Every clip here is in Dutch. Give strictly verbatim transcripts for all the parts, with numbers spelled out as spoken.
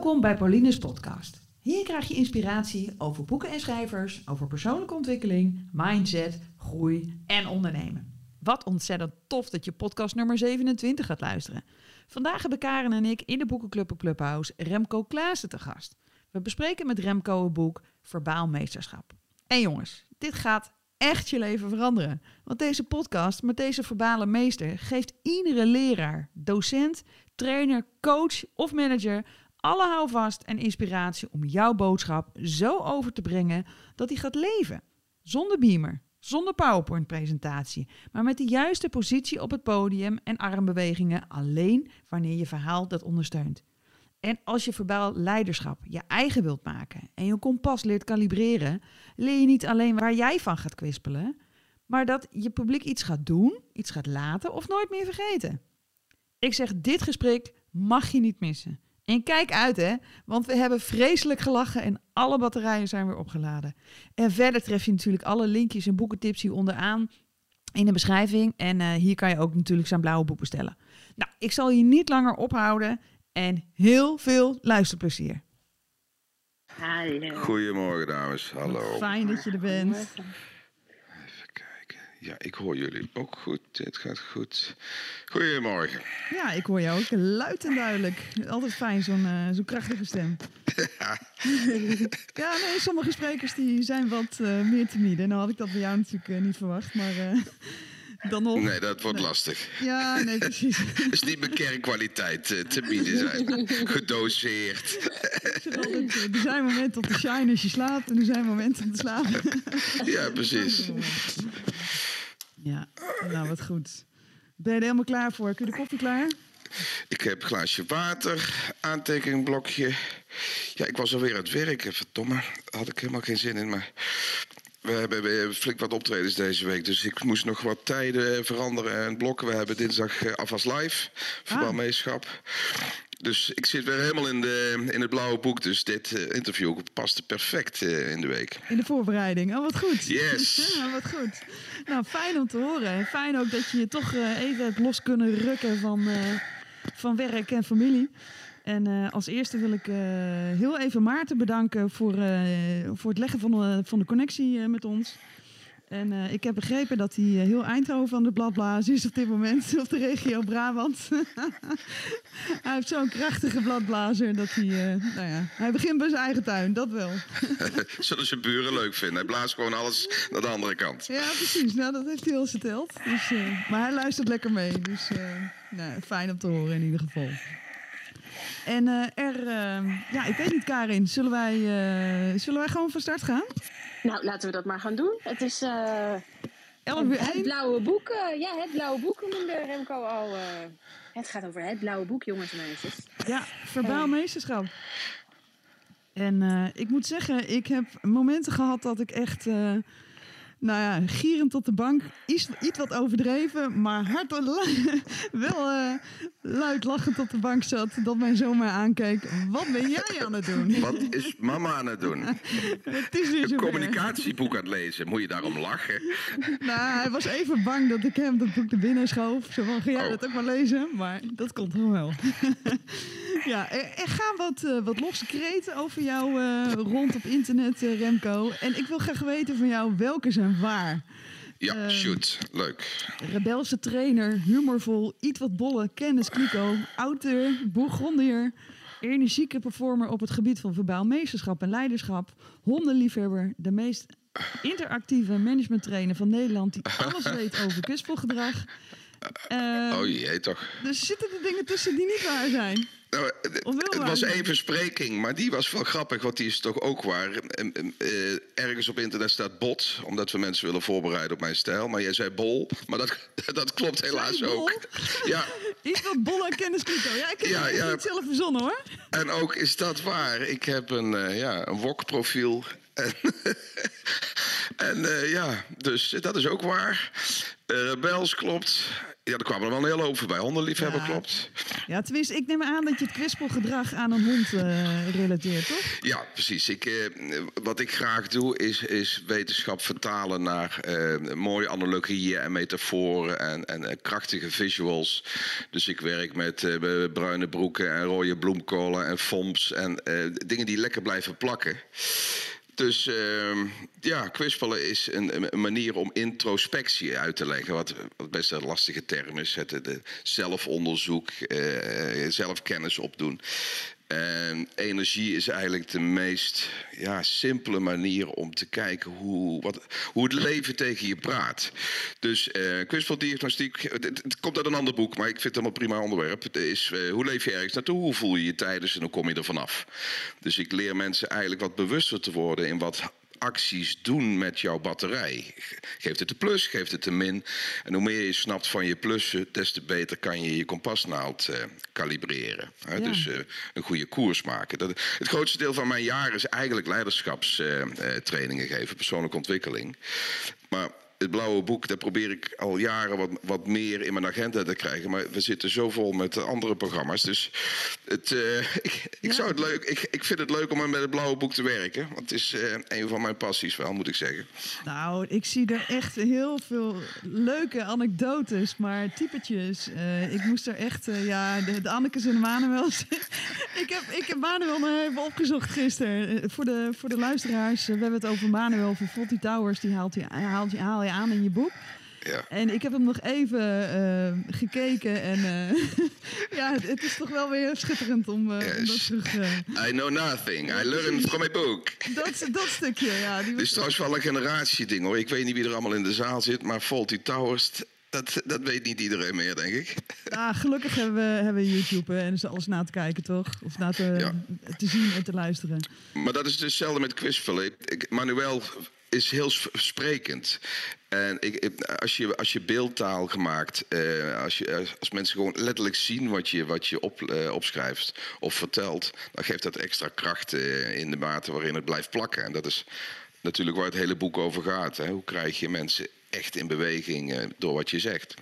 Welkom bij Pauline's podcast. Hier krijg je inspiratie over boeken en schrijvers, over persoonlijke ontwikkeling, mindset, groei en ondernemen. Wat ontzettend tof dat je podcast nummer zevenentwintig gaat luisteren. Vandaag hebben Karen en ik in de boekenclub op Clubhouse Remco Klaassen te gast. We bespreken met Remco het boek Verbaal Meesterschap. En jongens, dit gaat echt je leven veranderen. Want deze podcast met deze verbale meester geeft iedere leraar, docent, trainer, coach of manager alle houvast en inspiratie om jouw boodschap zo over te brengen dat hij gaat leven. Zonder beamer, zonder PowerPoint-presentatie, maar met de juiste positie op het podium en armbewegingen alleen wanneer je verhaal dat ondersteunt. En als je verbaal leiderschap je eigen wilt maken en je kompas leert kalibreren, leer je niet alleen waar jij van gaat kwispelen, maar dat je publiek iets gaat doen, iets gaat laten of nooit meer vergeten. Ik zeg, dit gesprek mag je niet missen. En kijk uit hè, want we hebben vreselijk gelachen en alle batterijen zijn weer opgeladen. En verder tref je natuurlijk alle linkjes en boekentips hier onderaan in de beschrijving. En uh, hier kan je ook natuurlijk zijn blauwe boek bestellen. Nou, ik zal je niet langer ophouden en heel veel luisterplezier. Hi. Goedemorgen dames, hallo. Fijn dat je er bent. Even kijken. Ja, ik hoor jullie ook goed. Het gaat goed. Goedemorgen. Ja, ik hoor jou ook luid en duidelijk. Altijd fijn, zo'n, uh, zo'n krachtige stem. Ja, nee, sommige sprekers die zijn wat uh, meer timide. Nou had ik dat bij jou natuurlijk uh, niet verwacht, maar uh, dan nog. Nee, dat wordt nee. lastig. Ja, nee, precies. Het is niet mijn kernkwaliteit, uh, timide zijn. Gedoseerd. Altijd, er zijn momenten om te shine als je slaapt en er zijn momenten om te slapen. Ja, precies. Ja, nou wat goed. Ben je er helemaal klaar voor? Kun je de koffie klaar? Ik heb een glaasje water, aantekeningblokje. Ja, ik was alweer aan het werk. Verdomme, daar had ik helemaal geen zin in. Maar we hebben weer flink wat optredens deze week. Dus ik moest nog wat tijden veranderen en blokken. We hebben dinsdag uh, Afas Live, Verbaal Meesterschap. Dus ik zit weer helemaal in, de, in het blauwe boek. Dus dit uh, interview paste perfect uh, in de week. In de voorbereiding. Oh, wat goed. Yes. Ja, wat goed. Nou, fijn om te horen. Fijn ook dat je je toch uh, even hebt los kunnen rukken van, uh, van werk en familie. En uh, als eerste wil ik uh, heel even Maarten bedanken voor, uh, voor het leggen van de, van de connectie uh, met ons. En uh, ik heb begrepen dat hij uh, heel Eindhoven aan de bladblaas is op dit moment, op de regio Brabant. Hij heeft zo'n krachtige bladblazer dat hij, uh, nou ja, hij begint bij zijn eigen tuin, dat wel. Zullen zijn buren leuk vinden. Hij blaast gewoon alles naar de andere kant. Ja, precies. Nou, dat heeft hij al verteld. Dus, uh, maar hij luistert lekker mee, dus uh, nou, fijn om te horen in ieder geval. En uh, er, uh, ja, ik weet niet Karin, zullen wij, uh, zullen wij gewoon van start gaan? Nou, laten we dat maar gaan doen. Het is uh, elf uur het, het blauwe boek. Uh, ja, het blauwe boek noemde Remco al. Uh, het gaat over het blauwe boek, jongens en meisjes. Ja, verbaal meesterschap. En uh, ik moet zeggen, ik heb momenten gehad dat ik echt, uh, nou ja, gierend op de bank, iets, iets wat overdreven, maar hard wel uh, luid lachend op de bank zat, dat mijn zoon mij aankeek. Wat ben jij aan het doen? Wat is mama aan het doen? Het is weer een zover. communicatieboek aan het lezen. Moet je daarom lachen? Nou, hij was even bang dat ik hem dat boek naar binnen schoof. Zo van, ga jij Oh. dat ook maar lezen? Maar dat komt gewoon wel. Ja, er, er gaan wat, uh, wat losse kreten over jou uh, rond op internet, uh, Remco. En ik wil graag weten van jou, welke zijn waar? Ja, Uh, shoot. Leuk. Rebelse trainer, humorvol, iets wat bolle, kennis kliko, auteur, bourgondier, energieke performer op het gebied van verbaal meesterschap en leiderschap, hondenliefhebber, de meest interactieve managementtrainer van Nederland die alles weet over kwispelgedrag. Uh, Oh jee, toch. Er zitten er dingen tussen die niet waar zijn. Nou, het, Of wel het waar was zijn. één verspreking, maar die was wel grappig, want die is toch ook waar. Eh, eh, ergens op internet staat bot, omdat we mensen willen voorbereiden op mijn stijl. Maar jij zei bol, maar dat, dat klopt helaas Zei bol? ook. Ja, Iets wat bolle en kennis kliko. Ja, ik heb Ja, het ja. niet zelf verzonnen hoor. en ook is dat waar. Ik heb een, uh, ja, een wokprofiel. En, en uh, ja, dus dat is ook waar. Uh, Rebels klopt. Ja, er kwamen er wel een hele hoop voorbij. Hondenliefhebber, Ja. klopt. Ja, tenminste, ik neem aan dat je het kwispelgedrag aan een hond uh, relateert, toch? Ja, precies. Ik, eh, wat ik graag doe, is, is wetenschap vertalen naar eh, mooie analogieën en metaforen en, en uh, krachtige visuals. Dus ik werk met uh, bruine broeken en rode bloemkolen en foams en uh, dingen die lekker blijven plakken. Dus uh, ja, kwispelen is een, een manier om introspectie uit te leggen. Wat, wat best een lastige term is. Het de zelfonderzoek, uh, zelfkennis opdoen. En energie is eigenlijk de meest ja, simpele manier om te kijken hoe, wat, hoe het leven tegen je praat. Dus uh, kwispeldiagnostiek, het, het komt uit een ander boek, maar ik vind het een prima onderwerp. Het is uh, hoe leef je ergens naartoe, hoe voel je je tijdens en hoe kom je er vanaf. Dus ik leer mensen eigenlijk wat bewuster te worden in wat acties doen met jouw batterij. Geeft het de plus, geeft het de min. En hoe meer je snapt van je plussen, des te beter kan je je kompasnaald uh, kalibreren. Ja. Dus uh, een goede koers maken. Dat, het grootste deel van mijn jaar is eigenlijk leiderschapstrainingen uh, uh, geven, persoonlijke ontwikkeling. Maar het blauwe boek, daar probeer ik al jaren wat, wat meer in mijn agenda te krijgen. Maar we zitten zo vol met andere programma's. Dus het, uh, ik, ik, ja. zou het leuk, ik, ik vind het leuk om met het blauwe boek te werken. Want het is uh, een van mijn passies wel, moet ik zeggen. Nou, ik zie er echt heel veel leuke anekdotes, maar typetjes. Uh, ik moest er echt, uh, ja, de, de Annekes en de Manuels. ik, heb, ik heb Manuel nog even opgezocht gisteren. Uh, voor, de, voor de luisteraars, uh, we hebben het over Manuel van Fawlty Towers. Die haalt je, haalt je, haal je aan in je boek. Ja. En ik heb hem nog even uh, gekeken en uh, ja, het, het is toch wel weer schitterend om, uh, yes. om dat terug... Uh, I know nothing, I learned from a book. Dat, dat stukje, ja. Die Het is trouwens wel een generatieding hoor. Ik weet niet wie er allemaal in de zaal zit, maar Fawlty Towers, dat, dat weet niet iedereen meer, denk ik. Ah, gelukkig hebben we, hebben we YouTube en is alles na te kijken, toch? Of na te, ja. te zien en te luisteren. Maar dat is dus hetzelfde met kwispelen. Manuel is heel sprekend. En ik, als, je, als je beeldtaal gemaakt, eh, als, je, als mensen gewoon letterlijk zien wat je, wat je op, eh, opschrijft of vertelt, dan geeft dat extra kracht eh, in de mate waarin het blijft plakken. En dat is natuurlijk waar het hele boek over gaat. Hè? Hoe krijg je mensen echt in beweging eh, door wat je zegt?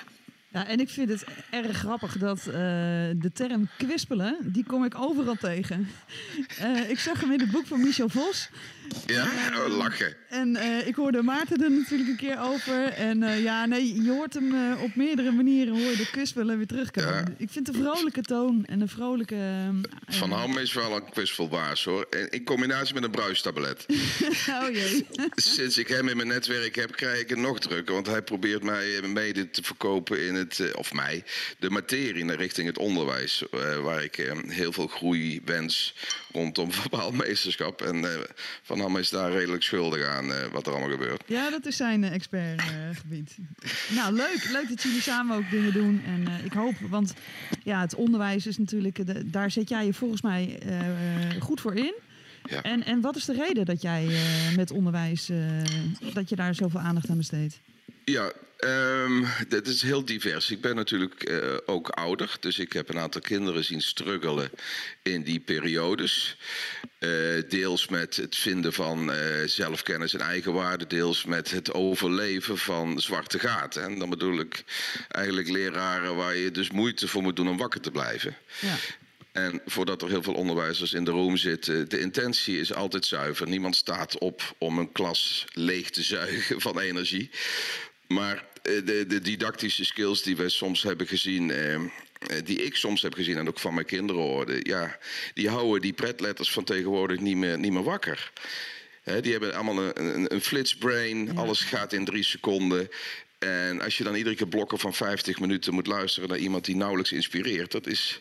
Ja, en ik vind het erg grappig dat uh, de term kwispelen, die kom ik overal tegen. Uh, ik zag hem in het boek van Michel Vos. Ja, oh, lachen. En uh, ik hoorde Maarten er natuurlijk een keer over. En uh, ja, nee, je hoort hem uh, op meerdere manieren, hoor je de kwispelen weer terugkomen. Ja. Ik vind de vrolijke toon en de vrolijke... Uh, Van Ham is wel een kwispelbaas, hoor. En in combinatie met een bruistablet. Oh jee. Sinds ik hem in mijn netwerk heb, krijg ik het nog drukker. Want hij probeert mij mede te verkopen in het... Uh, of mij, de materie richting het onderwijs. Uh, waar ik uh, heel veel groei wens rondom verbaal meesterschap. En uh, Van Ham is daar redelijk schuldig aan, uh, wat er allemaal gebeurt. Ja, dat is zijn uh, expertgebied. Uh, nou, leuk. Leuk dat jullie samen ook dingen doen. En uh, ik hoop, want ja, het onderwijs is natuurlijk... De, daar zet jij je volgens mij uh, goed voor in. Ja. En, en wat is de reden dat jij uh, met onderwijs... Uh, dat je daar zoveel aandacht aan besteedt? Ja, um, dat is heel divers. Ik ben natuurlijk uh, ook ouder. Dus ik heb een aantal kinderen zien struggelen in die periodes. Uh, deels met het vinden van uh, zelfkennis en eigenwaarde. Deels met het overleven van zwarte gaten. En dan bedoel ik eigenlijk leraren waar je dus moeite voor moet doen om wakker te blijven. Ja. En voordat er heel veel onderwijzers in de room zitten... de intentie is altijd zuiver. Niemand staat op om een klas leeg te zuigen van energie. Maar de, de didactische skills die we soms hebben gezien... Eh, die ik soms heb gezien en ook van mijn kinderen hoorde... ja, die houden die pretletters van tegenwoordig niet meer, niet meer wakker. He, die hebben allemaal een, een, een flitsbrain. Ja. Alles gaat in drie seconden. En als je dan iedere keer blokken van vijftig minuten moet luisteren... naar iemand die nauwelijks inspireert, dat is...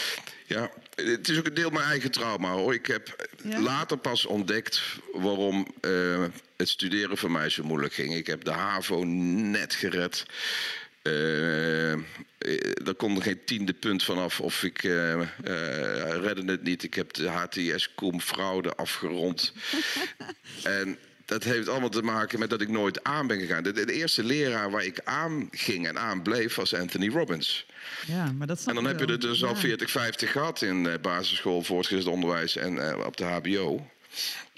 Ja, het is ook een deel mijn eigen trauma, hoor. Ik heb ja. later pas ontdekt waarom uh, het studeren voor mij zo moeilijk ging. Ik heb de HAVO net gered. Uh, er kon er geen tiende punt vanaf of ik uh, uh, redde het niet. Ik heb de H T S-cum fraude afgerond. En dat heeft allemaal te maken met dat ik nooit aan ben gegaan. De, de eerste leraar waar ik aan ging en aan bleef was Anthony Robbins. Ja, maar dat en dan heb je er dus ja. al veertig, vijftig gehad in uh, basisschool, voortgezet onderwijs en uh, op de H B O.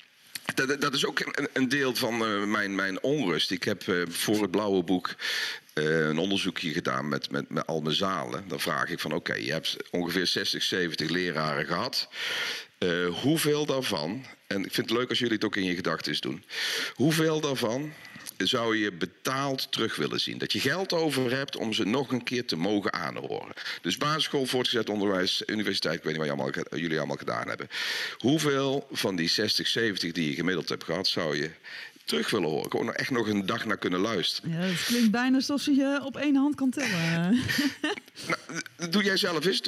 Dat, dat is ook een, een deel van uh, mijn, mijn onrust. Ik heb uh, voor het blauwe boek uh, een onderzoekje gedaan met, met, met al mijn zalen. Dan vraag ik van oké, okay, je hebt ongeveer zestig, zeventig leraren gehad. Uh, hoeveel daarvan, en ik vind het leuk als jullie het ook in je gedachten doen. Hoeveel daarvan zou je betaald terug willen zien? Dat je geld over hebt om ze nog een keer te mogen aanhoren. Dus basisschool, voortgezet onderwijs, universiteit, ik weet niet wat je allemaal, jullie allemaal gedaan hebben. Hoeveel van die zestig, zeventig die je gemiddeld hebt gehad, zou je terug willen horen? Gewoon echt nog een dag naar kunnen luisteren. Ja, het klinkt bijna alsof je je op één hand kan tellen. Nou, doe jij zelf eens.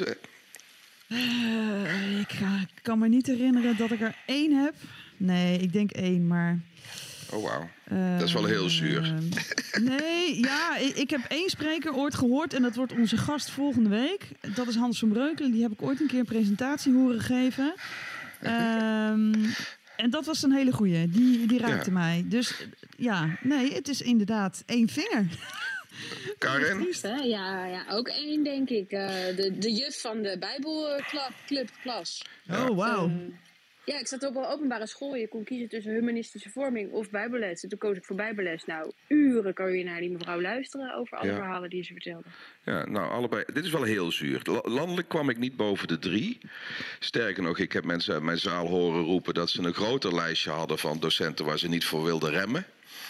Uh, ik, ga, ik kan me niet herinneren dat ik er één heb. Nee, ik denk één, maar... Oh, wauw. Uh, dat is wel heel zuur. Uh, nee, ja, ik, ik heb één spreker ooit gehoord... en dat wordt onze gast volgende week. Dat is Hans van Breukelen. Die heb ik ooit een keer een presentatie horen geven. Um, en dat was een hele goeie. Die, die raakte ja. mij. Dus ja, nee, het is inderdaad één vinger. Karin? Ja, ja, ook één, denk ik. Uh, de, de juf van de Bijbelclub klas. Oh, wauw. Uh, ja, ik zat op een openbare school. Je kon kiezen tussen humanistische vorming of bijbelles. En toen koos ik voor bijbelles. Nou, uren kan je naar die mevrouw luisteren over alle ja. verhalen die ze vertelde. Ja, nou, allebei. Dit is wel heel zuur. Landelijk kwam ik niet boven de drie. Sterker nog, ik heb mensen uit mijn zaal horen roepen dat ze een groter lijstje hadden van docenten waar ze niet voor wilden remmen.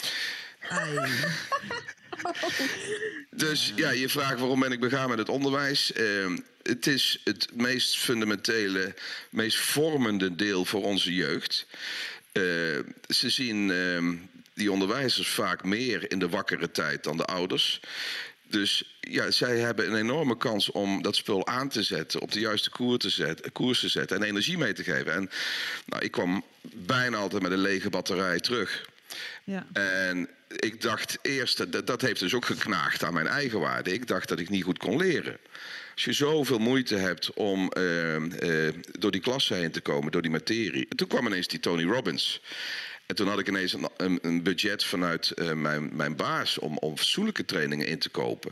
Dus ja, je vraagt waarom ben ik begaan met het onderwijs. Uh, het is het meest fundamentele, meest vormende deel voor onze jeugd. Uh, ze zien uh, die onderwijzers vaak meer in de wakkere tijd dan de ouders. Dus ja, zij hebben een enorme kans om dat spul aan te zetten, op de juiste koers te zetten, koers te zetten en energie mee te geven. En nou, ik kwam bijna altijd met een lege batterij terug. Ja. En ik dacht eerst, dat, dat heeft dus ook geknaagd aan mijn eigen waarde. Ik dacht dat ik niet goed kon leren. Als je zoveel moeite hebt om uh, uh, door die klasse heen te komen, door die materie. En toen kwam ineens die Tony Robbins. En toen had ik ineens een, een, een budget vanuit uh, mijn, mijn baas om, om fatsoenlijke trainingen in te kopen.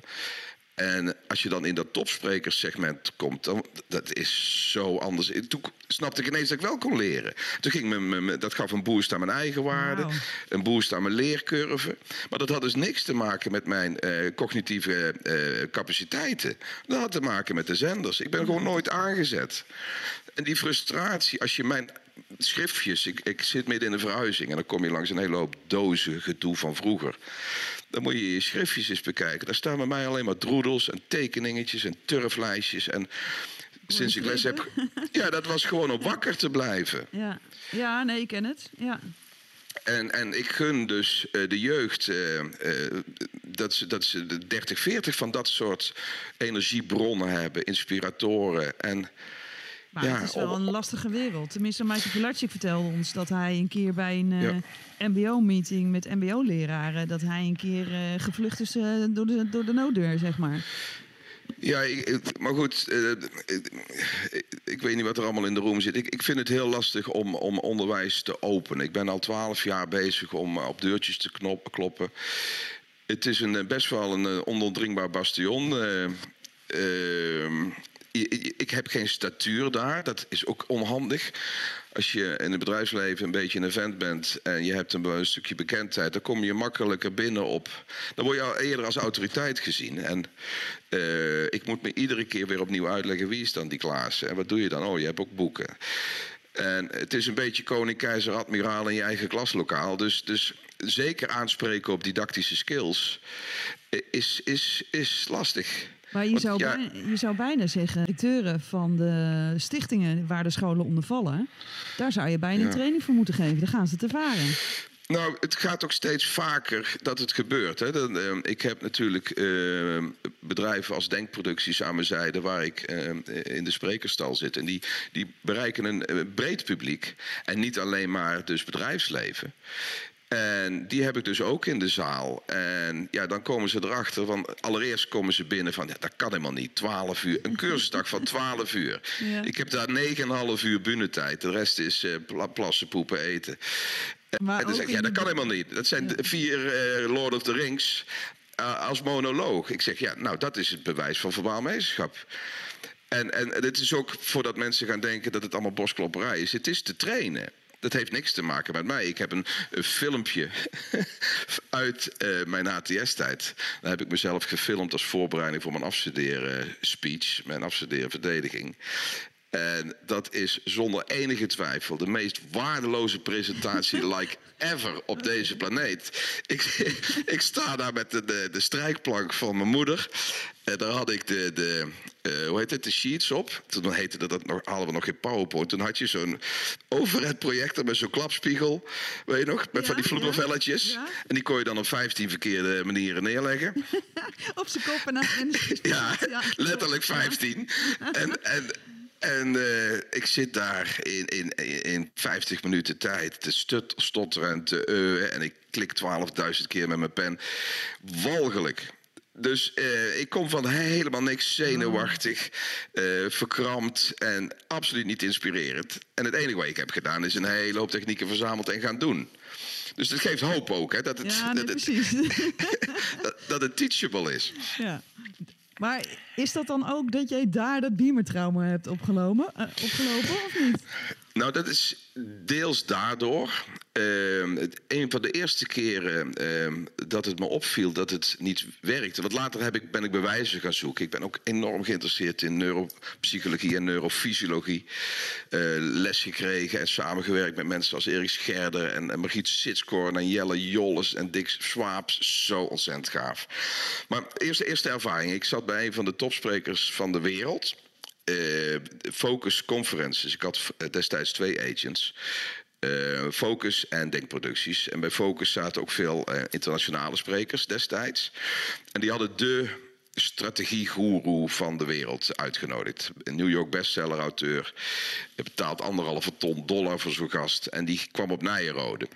En als je dan in dat topsprekerssegment komt, dan, dat is zo anders. Toen snapte ik ineens dat ik wel kon leren. Toen ging me, me, dat gaf een boost aan mijn eigen waarde, wow. Een boost aan mijn leercurve. Maar dat had dus niks te maken met mijn uh, cognitieve uh, capaciteiten. Dat had te maken met de zenders. Ik ben gewoon nooit aangezet. En die frustratie, als je mijn schriftjes... Ik, ik zit midden in een verhuizing en dan kom je langs een hele hoop dozen gedoe van vroeger. Dan moet je je schriftjes eens bekijken. Daar staan bij mij alleen maar droedels en tekeningetjes en turflijstjes. En sinds ik les heb... Ja, dat was gewoon om wakker te blijven. Ja, ja nee, ik ken het. Ja. En, en ik gun dus uh, de jeugd uh, uh, dat ze, dat ze de dertig, veertig van dat soort energiebronnen hebben, inspiratoren. En, maar ja, het is wel op, een lastige wereld. Tenminste, Michael Pilatschik vertelde ons dat hij een keer bij een uh, ja. M B O-meeting met M B O-leraren... dat hij een keer uh, gevlucht is uh, door, de, door de nooddeur, zeg maar. Ja, ik, maar goed, uh, ik, ik weet niet wat er allemaal in de room zit. Ik, ik vind het heel lastig om, om onderwijs te openen. Ik ben al twaalf jaar bezig om op deurtjes te knop, kloppen. Het is een, best wel een ondoordringbaar bastion. Uh, uh, ik heb geen statuur daar, dat is ook onhandig. Als je in het bedrijfsleven een beetje een vent bent en je hebt een, een stukje bekendheid, dan kom je makkelijker binnen op. Dan word je al eerder als autoriteit gezien. En uh, ik moet me iedere keer weer opnieuw uitleggen wie is dan die Klaassen. En wat doe je dan? Oh, je hebt ook boeken. En het is een beetje koning, keizer, admiraal in je eigen klaslokaal. Dus, dus zeker aanspreken op didactische skills is, is, is lastig. Maar je zou, ja, bijna, je zou bijna zeggen, directeuren van de stichtingen waar de scholen onder vallen, daar zou je bijna ja. een training voor moeten geven. Daar gaan ze te varen. Nou, het gaat ook steeds vaker dat het gebeurt. Hè. Dan, uh, ik heb natuurlijk uh, bedrijven als Denkproducties aan mijn zijde waar ik uh, in de sprekerstal zit. En die, die bereiken een uh, breed publiek. En niet alleen maar dus bedrijfsleven. En die heb ik dus ook in de zaal. En ja, dan komen ze erachter. Van, allereerst komen ze binnen van, ja, dat kan helemaal niet. twaalf uur, een cursusdag van twaalf uur. Ja. Ik heb daar negen komma vijf uur bühnetijd. De rest is uh, plassen, poepen, eten. Maar en dan zeg ik, ja, dat kan helemaal niet. Dat zijn ja. vier uh, Lord of the Rings uh, als monoloog. Ik zeg, ja, nou, dat is het bewijs van verbaal meesterschap. En, en dit is ook voordat mensen gaan denken dat het allemaal borstklopperij is. Het is te trainen. Dat heeft niks te maken met mij. Ik heb een, een filmpje uit uh, mijn H T S-tijd. Daar heb ik mezelf gefilmd als voorbereiding voor mijn afstuderen speech, mijn afstuderen verdediging. En dat is zonder enige twijfel de meest waardeloze presentatie like ever op deze planeet. Ik, ik sta daar met de, de, de strijkplank van mijn moeder. En daar had ik de, de, uh, hoe heet het, de sheets op. Toen heette dat, dat nog, hadden we nog geen PowerPoint. Toen had je zo'n overhead projector met zo'n klapspiegel. Weet je nog? Met ja, van die vloedervelletjes. Ja, ja. En die kon je dan op vijftien verkeerde manieren neerleggen. Op zijn kop en aan de ja, ja, letterlijk vijftien. Ja. En... en En uh, ik zit daar in, in, in vijftig minuten tijd te stut, stotteren en te euwen. En ik klik twaalfduizend keer met mijn pen. Walgelijk. Dus uh, ik kom van helemaal niks, zenuwachtig, uh, verkrampt en absoluut niet inspirerend. En het enige wat ik heb gedaan is een hele hoop technieken verzameld en gaan doen. Dus dat geeft hoop ook, hè, dat, het, ja, nee, dat, het, dat, dat het teachable is. Ja. Maar is dat dan ook dat jij daar dat Beamer-trauma hebt opgelopen, uh, opgelopen of niet? Nou, dat is deels daardoor. Uh, het, een van de eerste keren uh, dat het me opviel dat het niet werkte. Want later heb ik, ben ik bewijzen gaan zoeken. Ik ben ook enorm geïnteresseerd in neuropsychologie en neurofysiologie. Uh, les gekregen en samengewerkt met mensen als Erik Scherder en, en Margriet Sitskoorn en Jelle Jolles en Dick Swaabs. Zo ontzettend gaaf. Maar eerste, eerste ervaring. Ik zat bij een van de topsprekers van de wereld. Uh, Focus Conferences. Ik had destijds twee agents. Uh, Focus en Denkproducties. En bij Focus zaten ook veel uh, internationale sprekers destijds. En die hadden de strategiegoeroe van de wereld uitgenodigd. Een New York bestseller-auteur. Betaald anderhalve ton dollar voor zo'n gast. En die kwam op Nijenrode.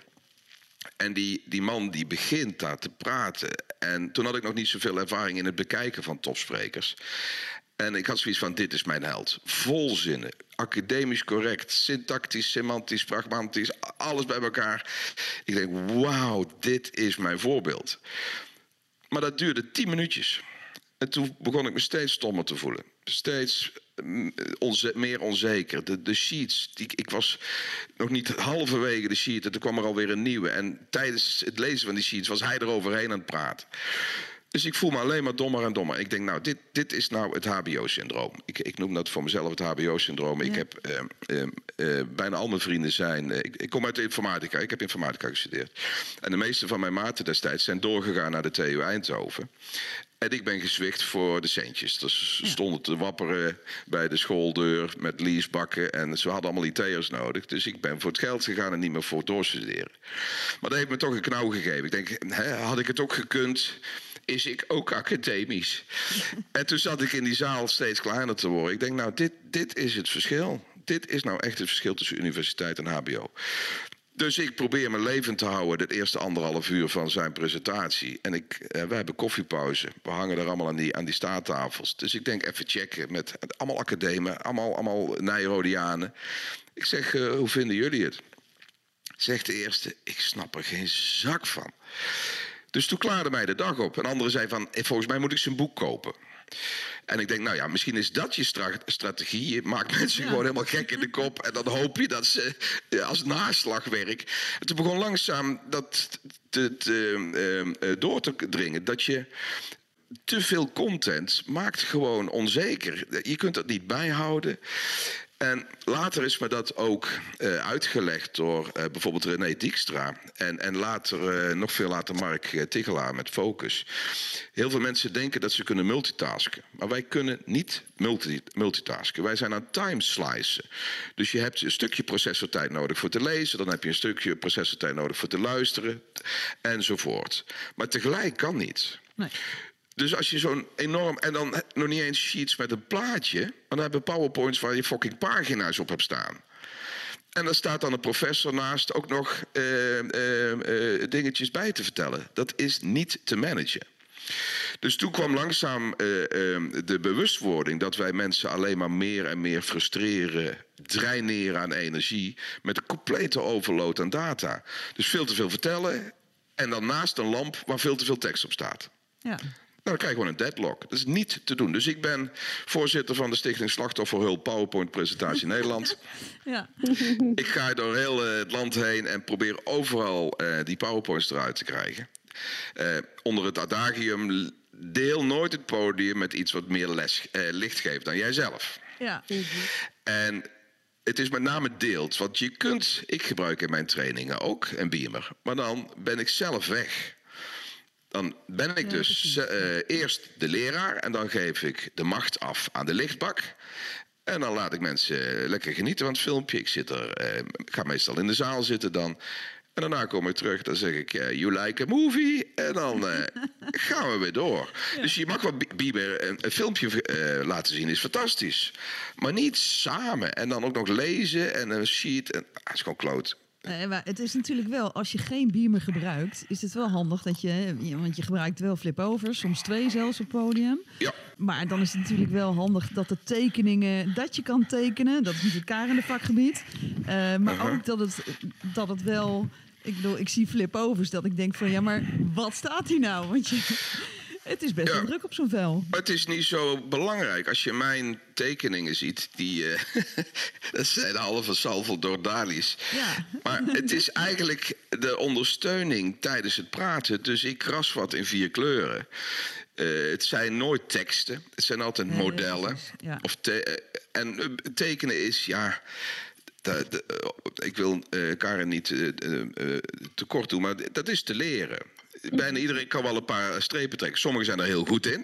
En die, die man die begint daar te praten. En toen had ik nog niet zoveel ervaring in het bekijken van topsprekers. En ik had zoiets van, dit is mijn held. Volzinnen, academisch correct, syntactisch, semantisch, pragmatisch, alles bij elkaar. Ik denk, wauw, dit is mijn voorbeeld. Maar dat duurde tien minuutjes. En toen begon ik me steeds stommer te voelen. Steeds onze, meer onzeker. De, de sheets, die, ik was nog niet halverwege de sheet en toen kwam er alweer een nieuwe. En tijdens het lezen van die sheets was hij eroverheen aan het praten. Dus ik voel me alleen maar dommer en dommer. Ik denk, nou, dit, dit is nou het H B O-syndroom. Ik, ik noem dat voor mezelf het H B O-syndroom. Ja. Ik heb uh, uh, uh, bijna al mijn vrienden zijn... Uh, ik, ik kom uit de informatica. Ik heb informatica gestudeerd. En de meeste van mijn maten destijds zijn doorgegaan naar de T U Eindhoven. En ik ben gezwicht voor de centjes. Dus ze stonden te wapperen bij de schooldeur met leasebakken. En ze hadden allemaal I T'ers nodig. Dus ik ben voor het geld gegaan en niet meer voor het doorstuderen. Maar dat heeft me toch een knauw gegeven. Ik denk, hè, had ik het ook gekund... is ik ook academisch. En toen zat ik in die zaal steeds kleiner te worden. Ik denk, nou, dit, dit is het verschil. Dit is nou echt het verschil tussen universiteit en H B O. Dus ik probeer me levend te houden het eerste anderhalf uur van zijn presentatie. En ik, eh, we hebben koffiepauze. We hangen er allemaal aan die, aan die staattafels. Dus ik denk even checken met allemaal academen, allemaal, allemaal Nijrodianen. Ik zeg, uh, hoe vinden jullie het? Zegt de eerste, ik snap er geen zak van. Dus toen klaarde mij de dag op. Een andere zei van, volgens mij moet ik zijn boek kopen. En ik denk, nou ja, misschien is dat je stra- strategie. Je maakt mensen ja. gewoon helemaal gek in de kop. En dan hoop je dat ze ja, als naslagwerk. En toen begon langzaam dat te, te, uh, uh, door te dringen. Dat je te veel content maakt gewoon onzeker. Je kunt dat niet bijhouden. En later is me dat ook uh, uitgelegd door uh, bijvoorbeeld René Dijkstra. En, en later, uh, nog veel later Mark uh, Tichelaar met Focus. Heel veel mensen denken dat ze kunnen multitasken. Maar wij kunnen niet multi- multitasken. Wij zijn aan timeslicen. Dus je hebt een stukje processortijd nodig voor te lezen. Dan heb je een stukje processortijd nodig voor te luisteren. Enzovoort. Maar tegelijk kan niet. Nee. Dus als je zo'n enorm... En dan nog niet eens sheets met een plaatje. Maar dan hebben PowerPoints waar je fucking pagina's op hebt staan. En daar staat dan een professor naast ook nog uh, uh, uh, dingetjes bij te vertellen. Dat is niet te managen. Dus toen kwam langzaam uh, uh, de bewustwording dat wij mensen alleen maar meer en meer frustreren, draineren aan energie, met een complete overload aan data. Dus veel te veel vertellen en dan naast een lamp waar veel te veel tekst op staat. Ja. dan krijg je gewoon een deadlock. Dat is niet te doen. Dus ik ben voorzitter van de Stichting Slachtofferhulp PowerPoint-presentatie Nederland. Ja. Ik ga door heel uh, het land heen en probeer overal uh, die PowerPoints eruit te krijgen. Uh, onder het adagium, deel nooit het podium met iets wat meer les, uh, licht geeft dan jijzelf. Ja. En het is met name deelt. Want je kunt, ik gebruik in mijn trainingen ook een beamer. Maar dan ben ik zelf weg. Dan ben ik ja, dus uh, eerst de leraar en dan geef ik de macht af aan de lichtbak. En dan laat ik mensen lekker genieten van het filmpje. Ik zit er, uh, ik ga meestal in de zaal zitten dan. En daarna kom ik terug, dan zeg ik, uh, you like a movie? En dan uh, gaan we weer door. Ja. Dus je mag wel Bieber een, een filmpje uh, laten zien, is fantastisch. Maar niet samen. En dan ook nog lezen en een sheet. En, ah, is gewoon kloot. Uh, maar het is natuurlijk wel, als je geen beamer gebruikt, is het wel handig dat je, want je gebruikt wel flip-overs, soms twee zelfs op podium. Ja. Maar dan is het natuurlijk wel handig dat de tekeningen, dat je kan tekenen, dat is natuurlijk karende vakgebied. Uh, maar uh-huh. ook dat het, dat het wel, ik bedoel, ik zie flip-overs dat ik denk van, ja, maar wat staat hier nou? Want je, het is best ja. wel druk op zo'n vel. Maar het is niet zo belangrijk. Als je mijn tekeningen ziet, die uh, dat zijn halve Salvador-Dali's. Ja. Maar het is eigenlijk de ondersteuning tijdens het praten. Dus ik kras wat in vier kleuren. Uh, het zijn nooit teksten. Het zijn altijd nee, modellen. Ja. Of te- en uh, tekenen is, ja... De, de, uh, ik wil uh, Karen niet uh, uh, uh, tekort doen, maar dat is te leren. Bijna iedereen kan wel een paar strepen trekken. Sommigen zijn er heel goed in.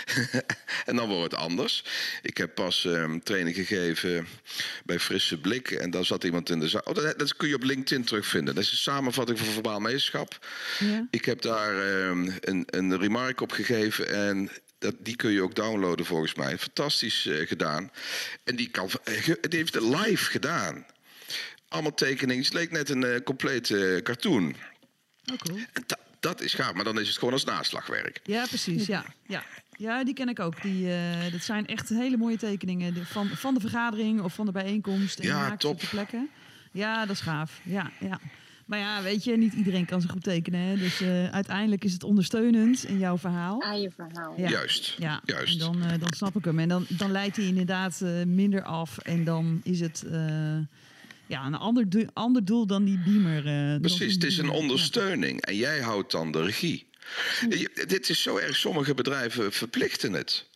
En dan wordt het anders. Ik heb pas um, training gegeven bij Frisse Blik. En daar zat iemand in de zaal. Oh, dat, dat kun je op LinkedIn terugvinden. Dat is een samenvatting van verbaal meesterschap. Ja. Ik heb daar um, een, een remark op gegeven. En dat, die kun je ook downloaden volgens mij. Fantastisch uh, gedaan. En die, kan, uh, die heeft het live gedaan. Allemaal tekeningen. Het leek net een uh, complete uh, cartoon. Oh, cool. Dat is gaaf, maar dan is het gewoon als naslagwerk. Ja, precies. Ja, ja. ja die ken ik ook. Die, uh, dat zijn echt hele mooie tekeningen van, van de vergadering of van de bijeenkomst. En ja, top. Op de plekken. Ja, dat is gaaf. Ja, ja. Maar ja, weet je, niet iedereen kan zo goed tekenen. Hè? Dus uh, uiteindelijk is het ondersteunend in jouw verhaal. Aan je verhaal. Ja. Juist. Ja. Juist. En dan, uh, dan snap ik hem. En dan, dan leidt hij inderdaad uh, minder af. En dan is het... Uh, Ja, een ander, do- ander doel dan die beamer. Uh, Precies, het is een ondersteuning. Ja. En jij houdt dan de regie. Ja. Dit is zo erg, sommige bedrijven verplichten het.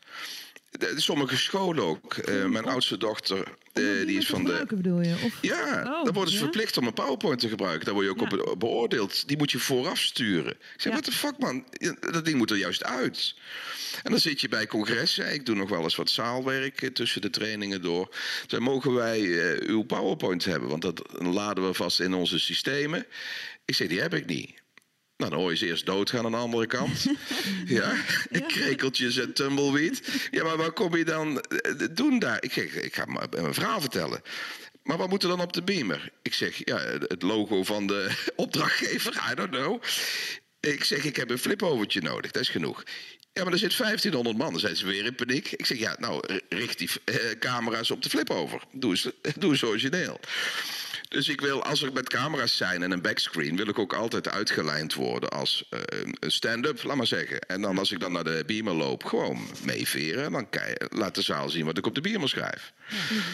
Sommige scholen ook. Uh, mijn oudste dochter, uh, die is van de... bedoel je? Of... Ja, oh, dan worden ze ja? verplicht om een PowerPoint te gebruiken. Daar word je ook ja. op beoordeeld. Die moet je vooraf sturen. Ik zeg, wat ja. de fuck man, dat ding moet er juist uit. En dan zit je bij congressen. Ik doe nog wel eens wat zaalwerk tussen de trainingen door. Dan mogen wij uh, uw PowerPoint hebben, want dat laden we vast in onze systemen. Ik zeg, die heb ik niet. Nou, dan hoor je ze eerst doodgaan aan de andere kant. Ja, ja. Krekeltjes en tumbleweed. Ja, maar wat kom je dan doen daar? Ik zeg, ik ga mijn verhaal vertellen. Maar wat moet er dan op de beamer? Ik zeg, ja, het logo van de opdrachtgever, I don't know. Ik zeg, ik heb een flipovertje nodig, dat is genoeg. Ja, maar er zit vijftienhonderd man, dan zijn ze weer in paniek. Ik zeg, ja, nou, richt die uh, camera's op de flipover. Doe eens, doe eens origineel. Dus ik wil, als er met camera's zijn en een backscreen, wil ik ook altijd uitgelijnd worden als uh, een stand-up, laat maar zeggen. En dan als ik dan naar de beamer loop, gewoon meeveren. Dan kan je, laat de zaal zien wat ik op de beamer schrijf. Ja.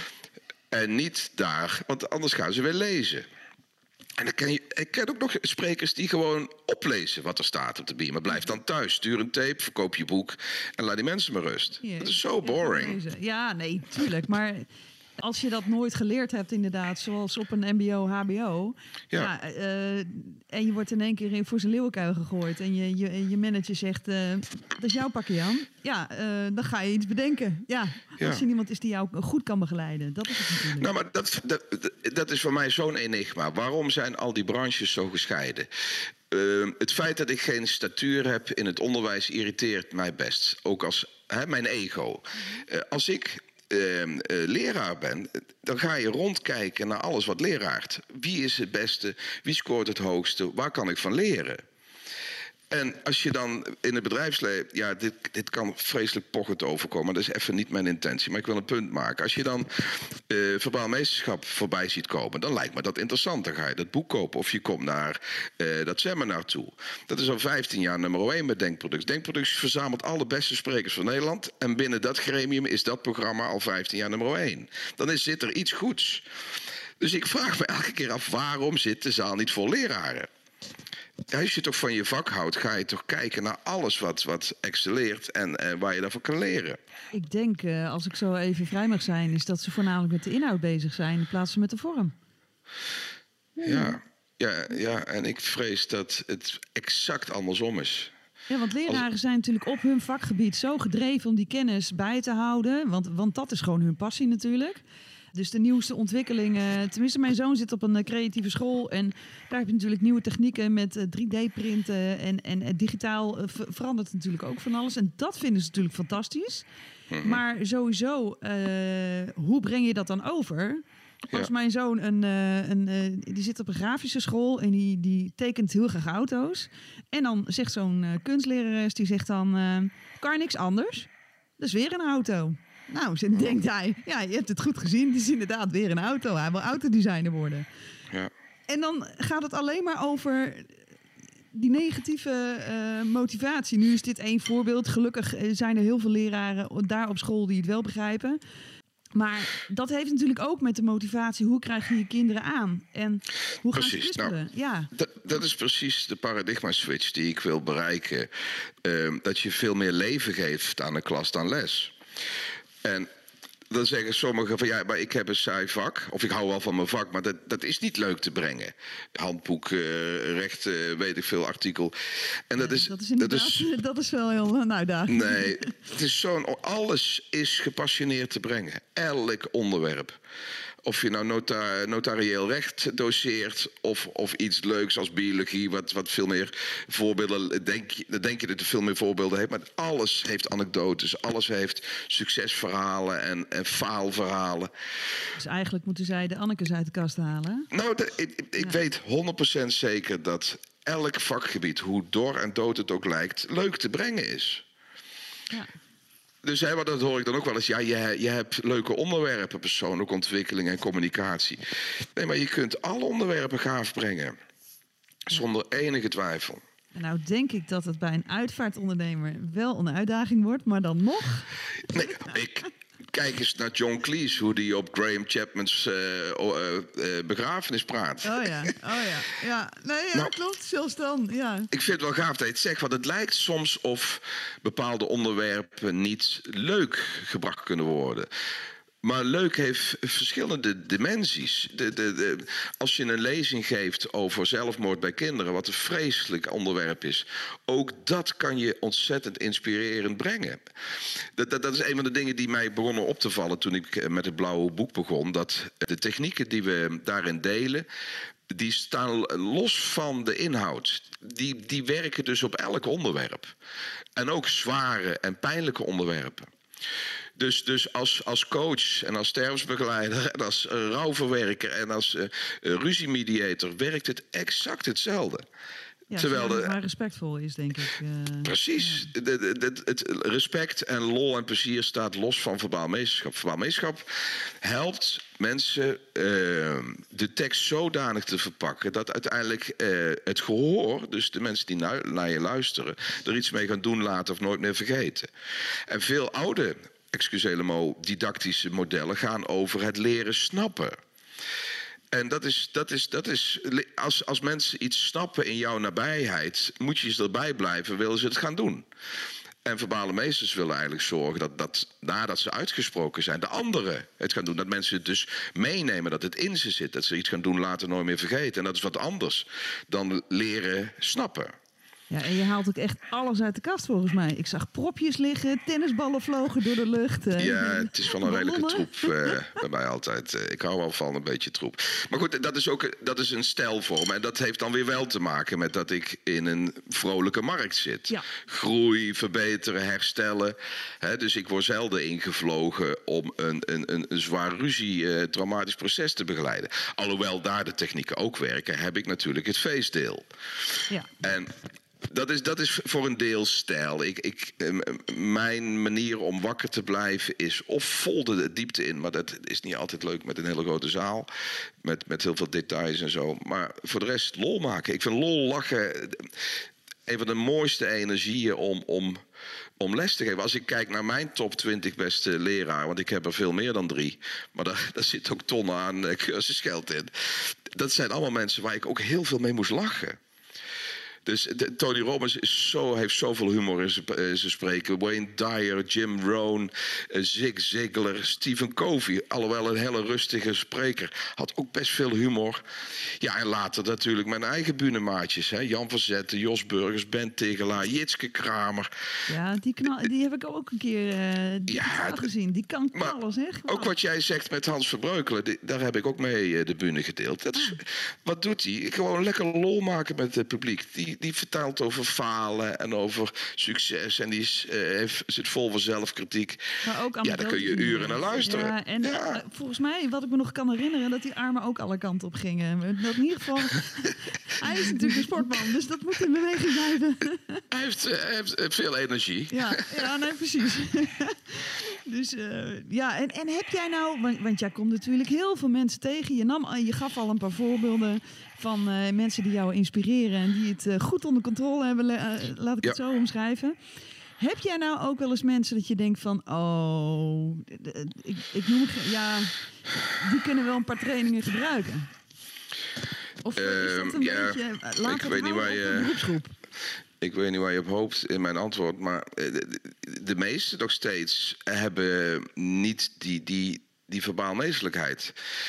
En niet daar, want anders gaan ze weer lezen. En dan ken je, ik ken ook nog sprekers die gewoon oplezen wat er staat op de beamer. Blijf dan thuis, stuur een tape, verkoop je boek en laat die mensen maar rust. Ja, dat is zo boring. Ja, nee, tuurlijk, maar... Als je dat nooit geleerd hebt, inderdaad, zoals op een mbo, hbo... Ja. Ja, uh, en je wordt in één keer voor zijn leeuwenkuil gegooid... en je, je, je manager zegt, uh, dat is jouw pakje, Jan. Ja, uh, dan ga je iets bedenken. Ja, ja. Als er niemand is die jou goed kan begeleiden. Dat is het natuurlijk. Nou, maar dat, dat, dat is voor mij zo'n enigma. Waarom zijn al die branches zo gescheiden? Uh, het feit dat ik geen statuur heb in het onderwijs irriteert mij best. Ook als hè, mijn ego. Uh, als ik... Uh, uh, leraar ben, dan ga je rondkijken naar alles wat leraart. Wie is het beste? Wie scoort het hoogste? Waar kan ik van leren? En als je dan in het bedrijfsleven... Ja, dit, dit kan vreselijk pochend overkomen. Dat is even niet mijn intentie. Maar ik wil een punt maken. Als je dan uh, verbaal meesterschap voorbij ziet komen... dan lijkt me dat interessant. Dan ga je dat boek kopen. Of je komt naar uh, dat seminar toe. Dat is al vijftien jaar nummer één met Denkproductie. Denkproductie verzamelt alle beste sprekers van Nederland. En binnen dat gremium is dat programma al vijftien jaar nummer één. Dan is, zit er iets goeds. Dus ik vraag me elke keer af... waarom zit de zaal niet vol leraren? Als je toch van je vak houdt, ga je toch kijken naar alles wat, wat excelleert en, en waar je daarvan kan leren. Ik denk, uh, als ik zo even vrij mag zijn, is dat ze voornamelijk met de inhoud bezig zijn in plaats van met de vorm. Ja, ja, ja, ja en ik vrees dat het exact andersom is. Ja, want leraren als... zijn natuurlijk op hun vakgebied zo gedreven om die kennis bij te houden. Want, want dat is gewoon hun passie natuurlijk. Dus de nieuwste ontwikkelingen. Tenminste, mijn zoon zit op een creatieve school. En daar heb je natuurlijk nieuwe technieken met drie D-printen. En, en digitaal verandert natuurlijk ook van alles. En dat vinden ze natuurlijk fantastisch. Mm-hmm. Maar sowieso, uh, hoe breng je dat dan over? Als ja. mijn zoon, een, een, een, die zit op een grafische school en die, die tekent heel graag auto's. En dan zegt zo'n kunstlerares, die zegt dan, uh, kan er niks anders? Dat is weer een auto. Nou, dan denkt hij, ja, je hebt het goed gezien. Het is inderdaad weer een auto. Hij wil autodesigner worden. Ja. En dan gaat het alleen maar over die negatieve uh, motivatie. Nu is dit één voorbeeld. Gelukkig zijn er heel veel leraren daar op school die het wel begrijpen. Maar dat heeft natuurlijk ook met de motivatie. Hoe krijg je je kinderen aan? En hoe gaan ze kwispelen? Nou, ja. dat, dat is precies de paradigma-switch die ik wil bereiken. Uh, dat je veel meer leven geeft aan de klas dan les. En dan zeggen sommigen van ja, maar ik heb een saai vak. Of ik hou wel van mijn vak, maar dat, dat is niet leuk te brengen. Handboek, uh, recht, uh, weet ik veel, artikel. En dat, ja, is, dat, is dat, is, dat is wel heel een uitdaging. Nee, het is zo'n, alles is gepassioneerd te brengen. Elk onderwerp. Of je nou nota, notarieel recht doseert of, of iets leuks als biologie, wat, wat veel meer voorbeelden, denk, denk je dat er veel meer voorbeelden heeft, maar alles heeft anekdotes, alles heeft succesverhalen en, en faalverhalen. Dus eigenlijk moeten zij de Annekes uit de kast halen? Nou, de, ik, ik ja. weet honderd procent zeker dat elk vakgebied, hoe dor en dood het ook lijkt, leuk te brengen is. Ja. Dus hè, dat hoor ik dan ook wel eens. Ja, je, je hebt leuke onderwerpen, persoonlijke ontwikkeling en communicatie. Nee, maar je kunt alle onderwerpen gaaf brengen. Zonder enige twijfel. Nou denk ik dat het bij een uitvaartondernemer wel een uitdaging wordt, maar dan nog... Nee, ik... Kijk eens naar John Cleese, hoe die op Graham Chapman's uh, uh, uh, begrafenis praat. Oh ja, oh ja. ja. Nee, ja, nou, klopt, zelfs dan. Ja. Ik vind het wel gaaf dat je het zegt, want het lijkt soms of bepaalde onderwerpen niet leuk gebracht kunnen worden. Maar leuk heeft verschillende dimensies. De, de, de, als je een lezing geeft over zelfmoord bij kinderen, wat een vreselijk onderwerp is, ook dat kan je ontzettend inspirerend brengen. Dat, dat, dat is een van de dingen die mij begonnen op te vallen toen ik met het Blauwe Boek begon. Dat de technieken die we daarin delen, die staan los van de inhoud. Die, die werken dus op elk onderwerp. En ook zware en pijnlijke onderwerpen. Dus, dus als, als coach en als sterfsbegeleider en als uh, rouwverwerker en als uh, uh, ruziemediator werkt het exact hetzelfde. Ja, terwijl het maar respectvol is, denk ik. Uh, precies. Ja. De, de, de, het respect en lol en plezier staat los van verbaal meesterschap. Verbaal meesterschap helpt mensen uh, de tekst zodanig te verpakken dat uiteindelijk uh, het gehoor, dus de mensen die naar, naar je luisteren, er iets mee gaan doen laten of nooit meer vergeten. En veel oude, excusez le mot, didactische modellen gaan over het leren snappen. En dat is, dat is, dat is als, als mensen iets snappen in jouw nabijheid, moet je ze erbij blijven, willen ze het gaan doen. En verbale meesters willen eigenlijk zorgen dat, dat nadat ze uitgesproken zijn, de anderen het gaan doen. Dat mensen het dus meenemen, dat het in ze zit, dat ze iets gaan doen, later nooit meer vergeten. En dat is wat anders dan leren snappen. Ja, en je haalt ook echt alles uit de kast volgens mij. Ik zag propjes liggen, tennisballen vlogen door de lucht. Uh, ja, het is wel een redelijke troep uh, bij mij altijd. Uh, ik hou wel van een beetje troep. Maar goed, dat is ook dat is een stijlvorm. En dat heeft dan weer wel te maken met dat ik in een vrolijke markt zit. Ja. Groei, verbeteren, herstellen. He, dus ik word zelden ingevlogen om een, een, een, een zwaar ruzie, uh, traumatisch proces te begeleiden. Alhoewel daar de technieken ook werken, heb ik natuurlijk het feestdeel. Ja. En Dat is, dat is voor een deel stijl. Ik, ik, mijn manier om wakker te blijven is of vol de diepte in. Maar dat is niet altijd leuk met een hele grote zaal. Met, met heel veel details en zo. Maar voor de rest lol maken. Ik vind lol, lachen een van de mooiste energieën om, om, om les te geven. Als ik kijk naar mijn top twintig beste leraar, want ik heb er veel meer dan drie. Maar daar, daar zit ook tonnen aan uh, cursusgeld in. Dat zijn allemaal mensen waar ik ook heel veel mee moest lachen. Dus de, Tony Robbins is zo, heeft zoveel humor in zijn, in zijn spreken. Wayne Dyer, Jim Rohn, uh, Zig Ziglar, Stephen Covey. Alhoewel een hele rustige spreker. Had ook best veel humor. Ja, en later natuurlijk mijn eigen bühnenmaatjes. Hè? Jan van Zetten, Jos Burgers, Ben Tegelaar, Jitske Kramer. Ja, die, knal, die heb ik ook een keer uh, ja, gezien. Die kan knallen, zeg. Ook wat jij zegt met Hans Verbreukelen, die, daar heb ik ook mee uh, de bühne gedeeld. Dat is, ah. Wat doet hij? Gewoon lekker lol maken met het publiek. Die, die vertelt over falen en over succes. En die is, uh, heeft, zit vol van zelfkritiek. Maar ook ja, daar kun je uren naar luisteren. Ja, en ja. Uh, volgens mij, wat ik me nog kan herinneren, dat die armen ook alle kanten op gingen. Dat in ieder geval, hij is natuurlijk een sportman, dus dat moet in beweging blijven. Hij heeft, uh, hij heeft uh, veel energie. Ja, ja nee, precies. Dus uh, ja, en, en heb jij nou, want, want jij komt natuurlijk heel veel mensen tegen. Je, nam, je gaf al een paar voorbeelden van uh, mensen die jou inspireren en die het uh, goed onder controle hebben. Uh, laat ik ja. het zo omschrijven. Heb jij nou ook wel eens mensen dat je denkt van, oh, ik, ik noem het, ja, die kunnen wel een paar trainingen gebruiken? Of uh, is dat een uh, beetje, uh, laat ik het weet niet waar je, beroepsgroep? Ik weet niet waar je op hoopt in mijn antwoord, maar de, de meesten nog steeds hebben niet die, die, die verbaalmeestelijkheid.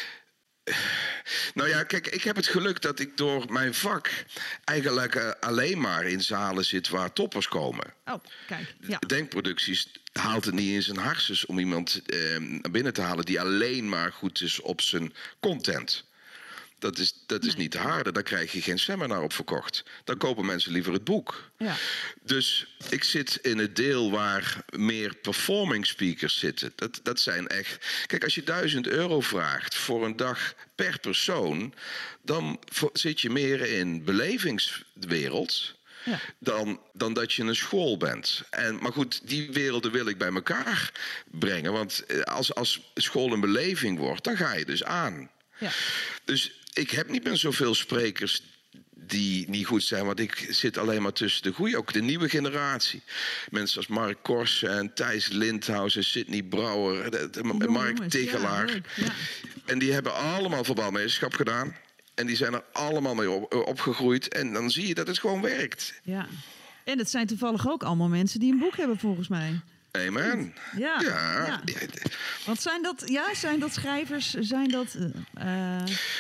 Nou ja, kijk, ik heb het geluk dat ik door mijn vak eigenlijk uh, alleen maar in zalen zit waar toppers komen. Oh, kijk. Ja. Denkproducties haalt het niet in zijn hartjes om iemand uh, naar binnen te halen die alleen maar goed is op zijn content. Dat is, dat is nee. niet te harde. Daar krijg je geen seminar op verkocht. Dan kopen mensen liever het boek. Ja. Dus ik zit in het deel waar meer performing speakers zitten. Dat, dat zijn echt... Kijk, als je duizend euro vraagt voor een dag per persoon, dan zit je meer in belevingswereld. Ja. Dan, dan dat je een school bent. En, maar goed, die werelden wil ik bij elkaar brengen. Want als, als school een beleving wordt, dan ga je dus aan. Ja. Dus ik heb niet meer zoveel sprekers die niet goed zijn, want ik zit alleen maar tussen de goeie, ook de nieuwe generatie. Mensen als Mark Korsen en Thijs Lindhuis en Sidney Brouwer, de, de, de Mark Tegelaar. Ja, ja. En die hebben allemaal verbaalmeesterschap gedaan. En die zijn er allemaal mee op, opgegroeid. En dan zie je dat het gewoon werkt. Ja. En het zijn toevallig ook allemaal mensen die een boek hebben, volgens mij. Amen. Ja, ja. ja. Want zijn dat, ja, zijn dat schrijvers? Zijn dat... Uh,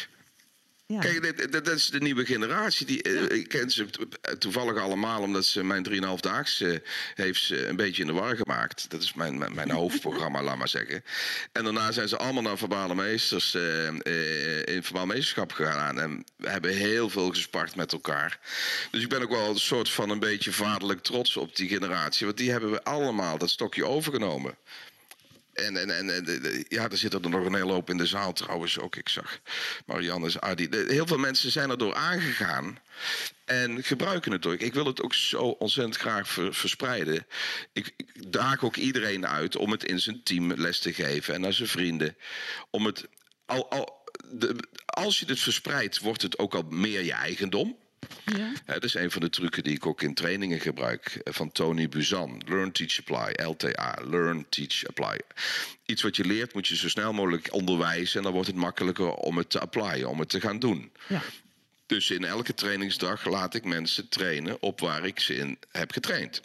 ja. Kijk, dat is de nieuwe generatie. Die, ja. Ik ken ze toevallig allemaal, omdat ze mijn drieënhalfdaagse heeft ze een beetje in de war gemaakt. Dat is mijn, mijn, mijn hoofdprogramma, laat maar zeggen. En daarna zijn ze allemaal naar verbale meesters uh, uh, in verbaal meesterschap gegaan. En we hebben heel veel gespart met elkaar. Dus ik ben ook wel een soort van een beetje vaderlijk trots op die generatie. Want die hebben we allemaal dat stokje overgenomen. En, en, en, en ja, er zitten er nog een hele hoop in de zaal trouwens ook. Ik zag Marianne, Adi. Heel veel mensen zijn erdoor aangegaan en gebruiken het ook. Ik wil het ook zo ontzettend graag ver, verspreiden. Ik, ik daag ook iedereen uit om het in zijn team les te geven en aan zijn vrienden. Om het, al, al, de, als je het verspreidt, wordt het ook al meer je eigendom. Ja. Ja, dat is een van de trucken die ik ook in trainingen gebruik van Tony Buzan. Learn, Teach, Apply. L T A. Learn, Teach, Apply. Iets wat je leert moet je zo snel mogelijk onderwijzen en dan wordt het makkelijker om het te applyen, om het te gaan doen. Ja. Dus in elke trainingsdag laat ik mensen trainen op waar ik ze in heb getraind.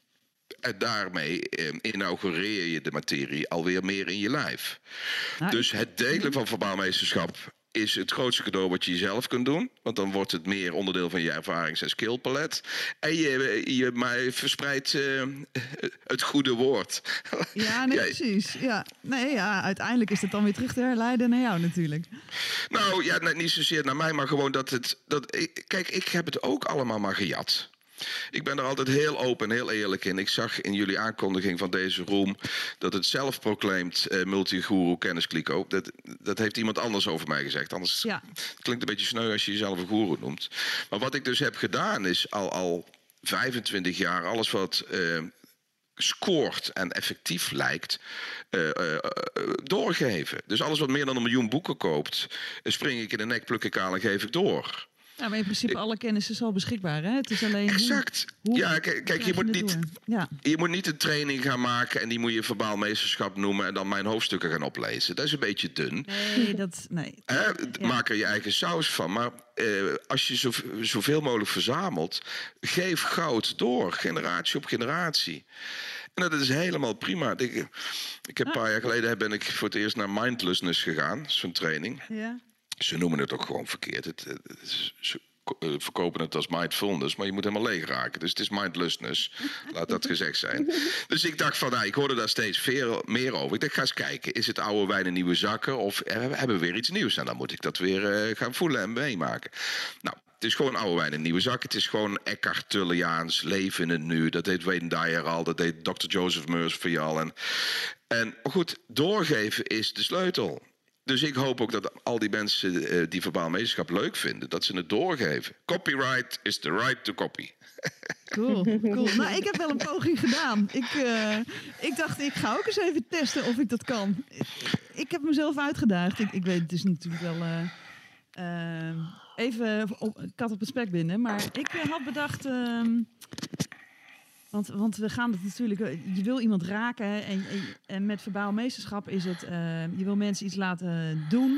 En daarmee inaugureer je de materie alweer meer in je lijf. Nou, dus het delen van verbaalmeesterschap is het grootste cadeau wat je jezelf kunt doen. Want dan wordt het meer onderdeel van je ervarings- en skillpalet. En je, je maar verspreidt uh, het goede woord. Ja, nee, ja, precies. Ja. Nee, ja, uiteindelijk is het dan weer terug te herleiden naar jou natuurlijk. Nou, ja, niet zozeer naar mij, maar gewoon dat het... Dat, ik, kijk, ik heb het ook allemaal maar gejat. Ik ben er altijd heel open en heel eerlijk in. Ik zag in jullie aankondiging van deze room dat het zelfproclaimed uh, multiguru kenniskliko, dat, dat heeft iemand anders over mij gezegd. Anders ja. klinkt een beetje sneu als je jezelf een goeroe noemt. Maar wat ik dus heb gedaan is al, al vijfentwintig jaar alles wat uh, scoort en effectief lijkt, uh, uh, uh, doorgeven. Dus alles wat meer dan een miljoen boeken koopt, spring ik in de nek, pluk ik aan en geef ik door. Ja, maar in principe ik, alle kennis is al beschikbaar, hè? Het is alleen exact. Hoe, hoe ja, kijk, kijk je, moet je niet, ja. je moet niet een training gaan maken en die moet je verbaal meesterschap noemen en dan mijn hoofdstukken gaan oplezen. Dat is een beetje dun. Nee, dat... Nee. Hè? Ja. Maak er je eigen saus van. Maar uh, als je zo, zoveel mogelijk verzamelt, geef goud door, generatie op generatie. En dat is helemaal prima. Ik, ik heb een paar jaar geleden ben ik voor het eerst naar Mindlessness gegaan, zo'n training. Ja. Ze noemen het ook gewoon verkeerd. Het, het is, ze verkopen het als mindfulness, maar je moet helemaal leeg raken. Dus het is mindlessness. Laat dat gezegd zijn. Dus ik dacht van, nou, ik hoorde daar steeds veel meer over. Ik dacht, ga eens kijken. Is het oude wijn in nieuwe zakken? Of hebben we weer iets nieuws? En dan moet ik dat weer uh, gaan voelen en meemaken. Nou, het is gewoon oude wijn in nieuwe zakken. Het is gewoon Eckhart Tolleaans, leven in het nu. Dat deed Wayne Dyer al. Dat deed dokter Joseph Murphy al. En, en goed, doorgeven is de sleutel. Dus ik hoop ook dat al die mensen uh, die verbaal meesterschap leuk vinden, dat ze het doorgeven. Copyright is the right to copy. Cool, cool. Nou, ik heb wel een poging gedaan. Ik, uh, ik dacht, ik ga ook eens even testen of ik dat kan. Ik, ik heb mezelf uitgedaagd. Ik, ik weet, het is natuurlijk wel uh, uh, even op, kat op het spek binden. Maar ik uh, had bedacht... Uh, Want, want we gaan het natuurlijk... Je wil iemand raken. En, en, en met verbaal meesterschap is het... Uh, je wil mensen iets laten doen.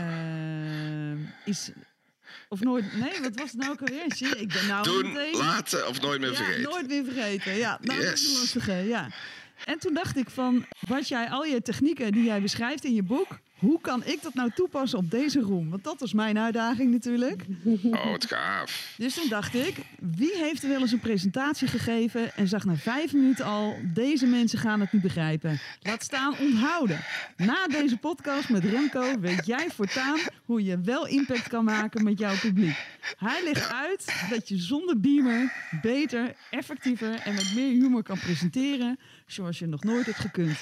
Uh, iets... Of nooit... Nee, wat was het nou ook alweer? Zie, ik ben nou doen, meteen... laten of nooit meer ja, vergeten. nooit meer vergeten. Ja, nou, yes. Dat is lastige. Ja. En toen dacht ik van... Wat jij, al je technieken die jij beschrijft in je boek... Hoe kan ik dat nou toepassen op deze room? Want dat was mijn uitdaging natuurlijk. Oh, wat gaaf. Dus toen dacht ik, wie heeft er wel eens een presentatie gegeven... en zag na vijf minuten al, deze mensen gaan het niet begrijpen. Laat staan onthouden. Na deze podcast met Remco weet jij voortaan... hoe je wel impact kan maken met jouw publiek. Hij legt uit dat je zonder beamer beter, effectiever... en met meer humor kan presenteren... zoals je nog nooit hebt gekund.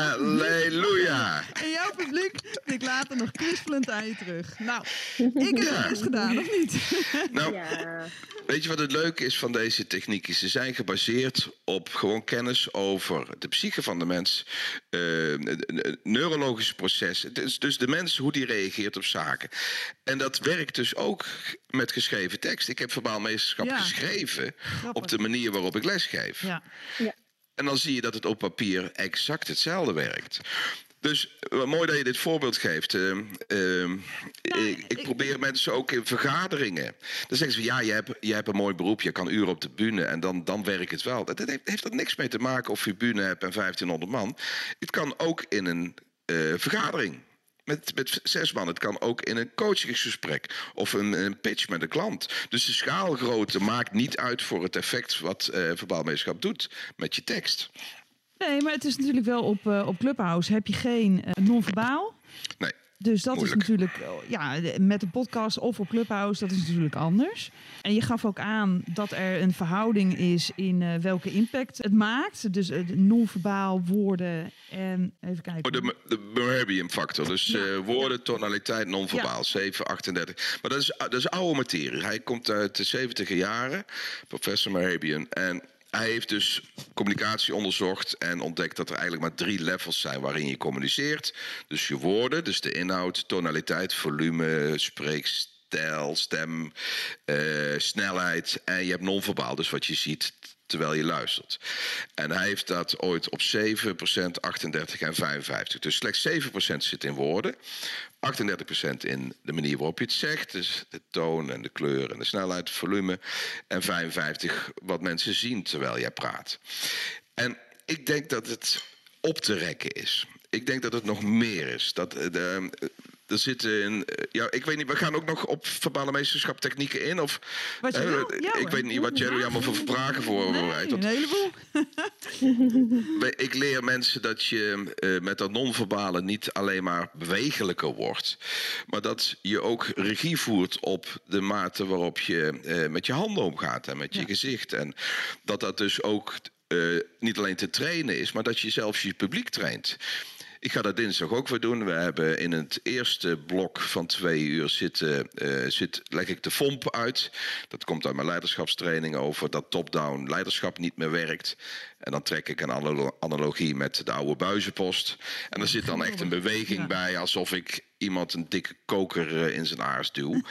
Halleluja! En jouw publiek ik later nog kwispelend aan je terug. Nou, ik heb het eens gedaan, of niet? Nou, ja. Weet je wat het leuke is van deze technieken? Ze zijn gebaseerd op gewoon kennis over de psyche van de mens. Uh, neurologische processen. Dus, dus de mens, hoe die reageert op zaken. En dat werkt dus ook met geschreven tekst. Ik heb verbaal meesterschap ja. geschreven Grappig. Op de manier waarop ik lesgeef. Ja. Ja. En dan zie je dat het op papier exact hetzelfde werkt. Dus uh, mooi dat je dit voorbeeld geeft. Uh, uh, ja, ik, ik probeer ik... mensen ook in vergaderingen. Dan zeggen ze, ja, je hebt, je hebt een mooi beroep, je kan uren op de bühne en dan, dan werkt het wel. Dat heeft, heeft er niks mee te maken of je bühne hebt en vijftienhonderd man. Het kan ook in een uh, vergadering. Met, met zes man. Het kan ook in een coachingsgesprek of een, een pitch met een klant. Dus de schaalgrootte maakt niet uit voor het effect wat uh, verbaal meesterschap doet met je tekst. Nee, maar het is natuurlijk wel op, uh, op Clubhouse heb je geen uh, non-verbaal. Nee. Dus dat Moeilijk. is natuurlijk, ja, met een podcast of op Clubhouse, dat is natuurlijk anders. En je gaf ook aan dat er een verhouding is in uh, welke impact het maakt. Dus uh, non-verbaal, woorden en even kijken. Oh, de, de Mehrabian factor. Dus ja. uh, woorden, ja. tonaliteit, non-verbaal. Ja. zeven achtendertig. Maar dat is, dat is oude materie. Hij komt uit de zeventiger jaren, professor Mehrabian. En hij heeft dus communicatie onderzocht en ontdekt dat er eigenlijk maar drie levels zijn waarin je communiceert. Dus je woorden, dus de inhoud, tonaliteit, volume, spreekstijl, stem, uh, snelheid. En je hebt non-verbaal, dus wat je ziet terwijl je luistert. En hij heeft dat ooit op zeven procent, achtendertig en vijfenvijftig. Dus slechts zeven procent zit in woorden. achtendertig procent in de manier waarop je het zegt. Dus de toon en de kleur en de snelheid, het volume. En vijfenvijftig wat mensen zien terwijl jij praat. En ik denk dat het op te rekken is. Ik denk dat het nog meer is. Dat de, er zitten in, ja, ik weet niet, we gaan ook nog op verbale meesterschap technieken in. Of, wat je eh, wil, ja, ik weet niet wat Jerry allemaal voor vragen voor voorbereidt. Nee, een heleboel. Ik leer mensen dat je uh, met dat non-verbale niet alleen maar bewegelijker wordt, maar dat je ook regie voert op de mate waarop je uh, met je handen omgaat en met je ja. gezicht. En dat dat dus ook uh, niet alleen te trainen is, maar dat je zelfs je publiek traint. Ik ga dat dinsdag ook weer doen. We hebben in het eerste blok van twee uur zitten, uh, zit, leg ik de V O M P uit. Dat komt uit mijn leiderschapstraining over dat top-down leiderschap niet meer werkt. En dan trek ik een analogie met de oude buizenpost. En er zit dan echt een beweging ja. bij, alsof ik iemand een dikke koker in zijn aars duw.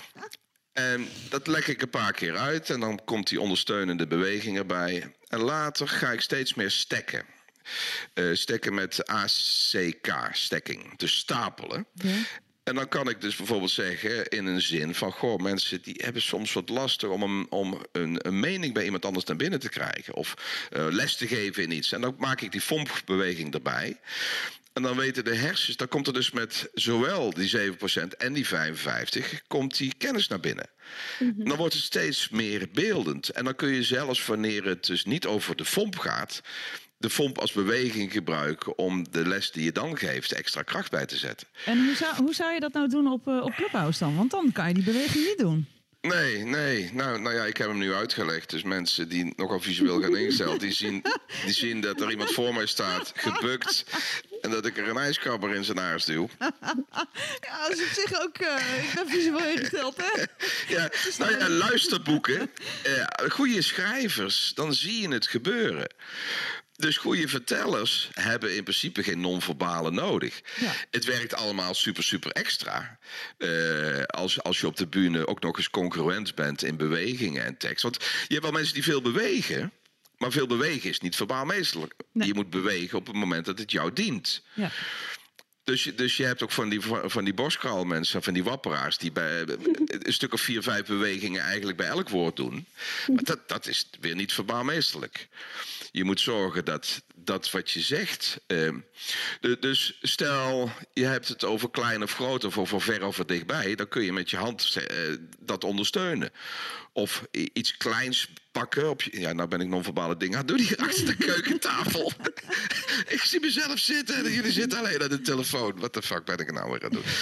En dat leg ik een paar keer uit en dan komt die ondersteunende beweging erbij. En later ga ik steeds meer stekken. Uh, stekken met A C K, stekking, dus stapelen. Ja. En dan kan ik dus bijvoorbeeld zeggen in een zin van... goh, mensen die hebben soms wat lastig om een, om een, een mening bij iemand anders naar binnen te krijgen. Of uh, les te geven in iets. En dan maak ik die V O M P-beweging erbij. En dan weten de hersens, dan komt er dus met zowel die zeven procent en die vijfenvijftig procent... komt die kennis naar binnen. Mm-hmm. Dan wordt het steeds meer beeldend. En dan kun je zelfs, wanneer het dus niet over de V O M P gaat... de V O M P als beweging gebruiken om de les die je dan geeft extra kracht bij te zetten. En hoe zou, hoe zou je dat nou doen op, uh, op Clubhouse dan? Want dan kan je die beweging niet doen. Nee, nee. Nou, nou ja, ik heb hem nu uitgelegd. Dus mensen die nogal visueel gaan ingesteld... die zien, die zien dat er iemand voor mij staat, gebukt... en dat ik er een ijskabber in zijn aars duw. Ja, dat is op zich ook... Uh, ik ben visueel ingesteld, hè? Ja, nou ja, luisterboeken. Uh, goede schrijvers, dan zie je het gebeuren. Dus goede vertellers hebben in principe geen non-verbale nodig. Ja. Het werkt allemaal super, super extra. Uh, als, als je op de bühne ook nog eens congruent bent in bewegingen en tekst. Want je hebt wel mensen die veel bewegen... maar veel bewegen is niet verbaal meesterlijk. Nee. Je moet bewegen op het moment dat het jou dient. Ja. Dus, je, dus je hebt ook van die, van die borstkraalmensen, van die wapperaars... die bij een stuk of vier, vijf bewegingen eigenlijk bij elk woord doen. Maar dat, dat is weer niet verbaal meesterlijk. Je moet zorgen dat dat wat je zegt... Uh, de, dus stel, je hebt het over klein of groot of over ver of dichtbij... dan kun je met je hand uh, dat ondersteunen. Of iets kleins pakken. Op je, ja, nou ben ik non-verbale dingen aan het doen hier achter de keukentafel. Ik zie mezelf zitten en jullie zitten alleen aan de telefoon. Wat de fuck ben ik nou weer aan het doen?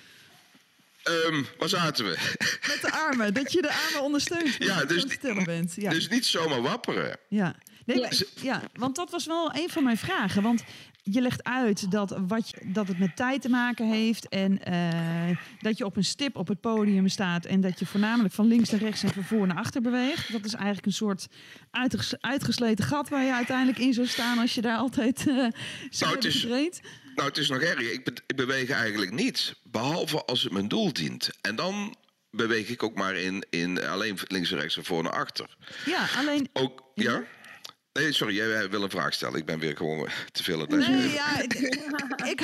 Um, waar zaten we? Met de armen, dat je de armen ondersteunt. Ja, dus, bent. Ja. Dus niet zomaar wapperen. Ja. Nee, ja. Maar, ja, want dat was wel een van mijn vragen. Want je legt uit dat, wat je, dat het met tijd te maken heeft... en uh, dat je op een stip op het podium staat... en dat je voornamelijk van links naar rechts en van voor naar achter beweegt. Dat is eigenlijk een soort uitges, uitgesleten gat... waar je uiteindelijk in zou staan als je daar altijd uh, zo nou, hebt gereden. Nou, het is nog erger. Ik, be- ik beweeg eigenlijk niet, behalve als het mijn doel dient. En dan beweeg ik ook maar in, in alleen links en rechts en voor naar achter. Ja, alleen... Ook, ja? ja? Nee, sorry, jij wil een vraag stellen. Ik ben weer gewoon te veel aan het Nee, ja, ik, ik,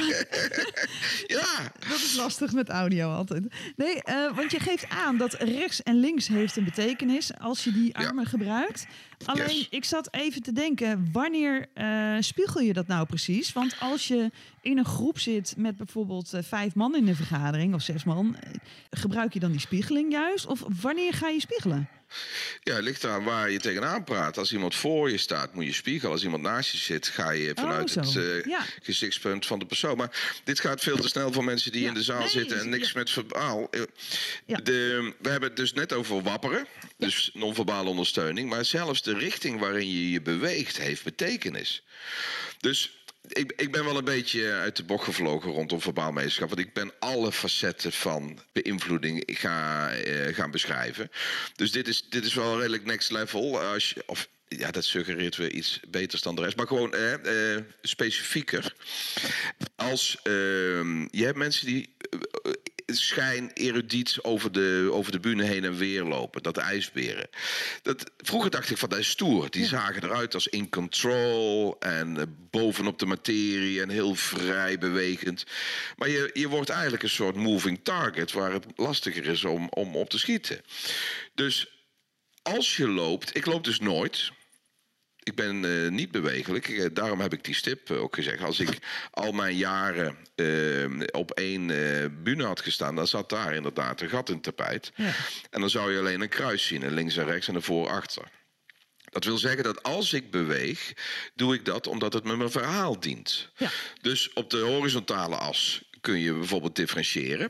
ja. Dat is lastig met audio altijd. Nee, uh, want je geeft aan dat rechts en links heeft een betekenis als je die armen ja. gebruikt. Alleen, yes. ik zat even te denken, wanneer uh, spiegel je dat nou precies? Want als je in een groep zit met bijvoorbeeld uh, vijf man in een vergadering of zes man, uh, gebruik je dan die spiegeling juist? Of wanneer ga je spiegelen? Ja, het ligt eraan waar je tegenaan praat. Als iemand voor je staat, moet je spiegelen. Als iemand naast je zit, ga je vanuit oh, het uh, ja. gezichtspunt van de persoon. Maar dit gaat veel te snel voor mensen die ja. in de zaal nee, zitten en niks ja. met verbaal. Ja. De, we hebben het dus net over wapperen, ja. dus non-verbale ondersteuning. Maar zelfs de richting waarin je je beweegt heeft betekenis. Dus... Ik, ik ben wel een beetje uit de bocht gevlogen rondom verbaal meesterschap. Want ik ben alle facetten van beïnvloeding ga, uh, gaan beschrijven. Dus dit is, dit is wel redelijk next level. Als je, of, ja, dat suggereert weer iets beters dan de rest. Maar gewoon uh, uh, specifieker. Als uh, je hebt mensen die... Uh, schijn erudiet over de, over de bühne heen en weer lopen. Dat de ijsberen. Dat, vroeger dacht ik van dat is stoer. Die ja. zagen eruit als in control en uh, bovenop de materie en heel vrij bewegend. Maar je, je wordt eigenlijk een soort moving target waar het lastiger is om, om op te schieten. Dus als je loopt, ik loop dus nooit. Ik ben uh, niet bewegelijk. Uh, daarom heb ik die stip uh, ook gezegd. Als ik al mijn jaren uh, op één uh, bühne had gestaan, dan zat daar inderdaad een gat in het tapijt. Ja. En dan zou je alleen een kruis zien. En links en rechts en een voor-achter. Dat wil zeggen dat als ik beweeg, doe ik dat omdat het me mijn verhaal dient. Ja. Dus op de horizontale as kun je bijvoorbeeld differentiëren.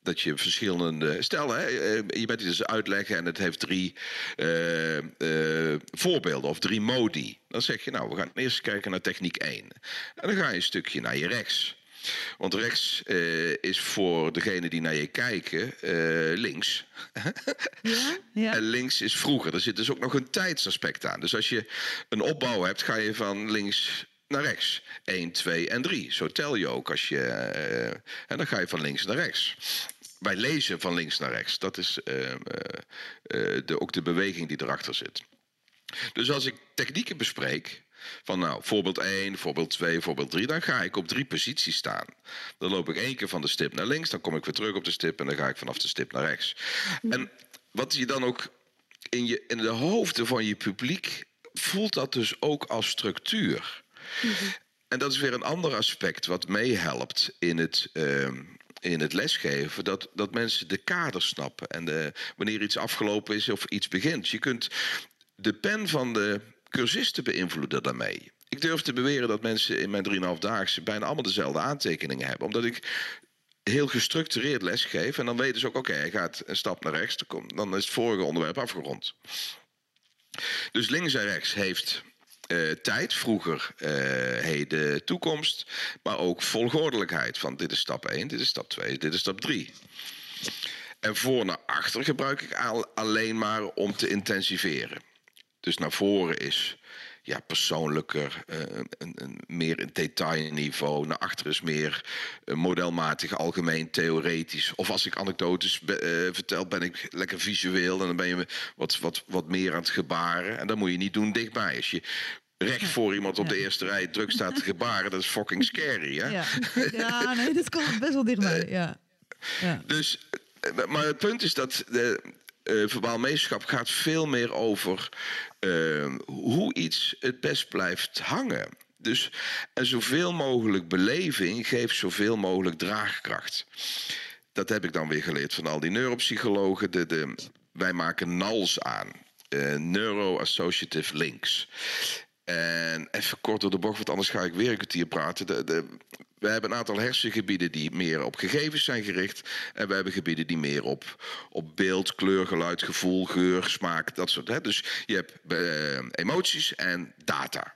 dat je verschillende... Stel, hè, je bent iets uitleggen en het heeft drie uh, uh, voorbeelden of drie modi. Dan zeg je, nou, we gaan eerst kijken naar techniek één. En dan ga je een stukje naar je rechts. Want rechts uh, is voor degene die naar je kijken uh, links. Ja, ja. En links is vroeger. Er zit dus ook nog een tijdsaspect aan. Dus als je een opbouw hebt, ga je van links naar rechts. één, twee en drie. Zo tel je ook. Als je, uh, en dan ga je van links naar rechts. Wij lezen van links naar rechts. Dat is uh, uh, uh, de, ook de beweging die erachter zit. Dus als ik technieken bespreek... Van nou, voorbeeld één, voorbeeld twee, voorbeeld drie... dan ga ik op drie posities staan. Dan loop ik één keer van de stip naar links... dan kom ik weer terug op de stip... en dan ga ik vanaf de stip naar rechts. En wat je dan ook in, je, in de hoofden van je publiek... voelt dat dus ook als structuur. Mm-hmm. En dat is weer een ander aspect wat meehelpt in het... Uh, in het lesgeven, dat, dat mensen de kader snappen. En de, wanneer iets afgelopen is of iets begint. Je kunt de pen van de cursisten beïnvloeden daarmee. Ik durf te beweren dat mensen in mijn drieënhalfdaagse bijna allemaal dezelfde aantekeningen hebben. Omdat ik heel gestructureerd lesgeef. En dan weten ze ook, oké, okay, hij gaat een stap naar rechts. Dan is het vorige onderwerp afgerond. Dus links en rechts heeft... Uh, tijd, vroeger, uh, heden, toekomst, maar ook volgordelijkheid. Van dit is stap één, dit is stap twee, dit is stap drie. En voor naar achter gebruik ik al, alleen maar om te intensiveren. Dus naar voren is ja, persoonlijker, uh, een, een, meer een detailniveau. Naar achter is meer uh, modelmatig, algemeen, theoretisch. Of als ik anekdotes be, uh, vertel, ben ik lekker visueel. En dan ben je wat, wat, wat meer aan het gebaren. En dat moet je niet doen dichtbij. Als je recht voor iemand op de eerste rij druk staat te gebaren, dat is fucking scary, hè? Ja, ja nee, dat komt best wel dichtbij, ja. Ja. Dus, maar het punt is dat... De, Uh, verbaal meesterschap gaat veel meer over uh, hoe iets het best blijft hangen. Dus en zoveel mogelijk beleving geeft zoveel mogelijk draagkracht. Dat heb ik dan weer geleerd van al die neuropsychologen. De, de, wij maken N A L S aan. Uh, Neuro-associative links. En even kort door de bocht, want anders ga ik weer een kwartier praten. De, de, we hebben een aantal hersengebieden die meer op gegevens zijn gericht. En we hebben gebieden die meer op, op beeld, kleur, geluid, gevoel, geur, smaak, dat soort. Hè. Dus je hebt uh, emoties en data.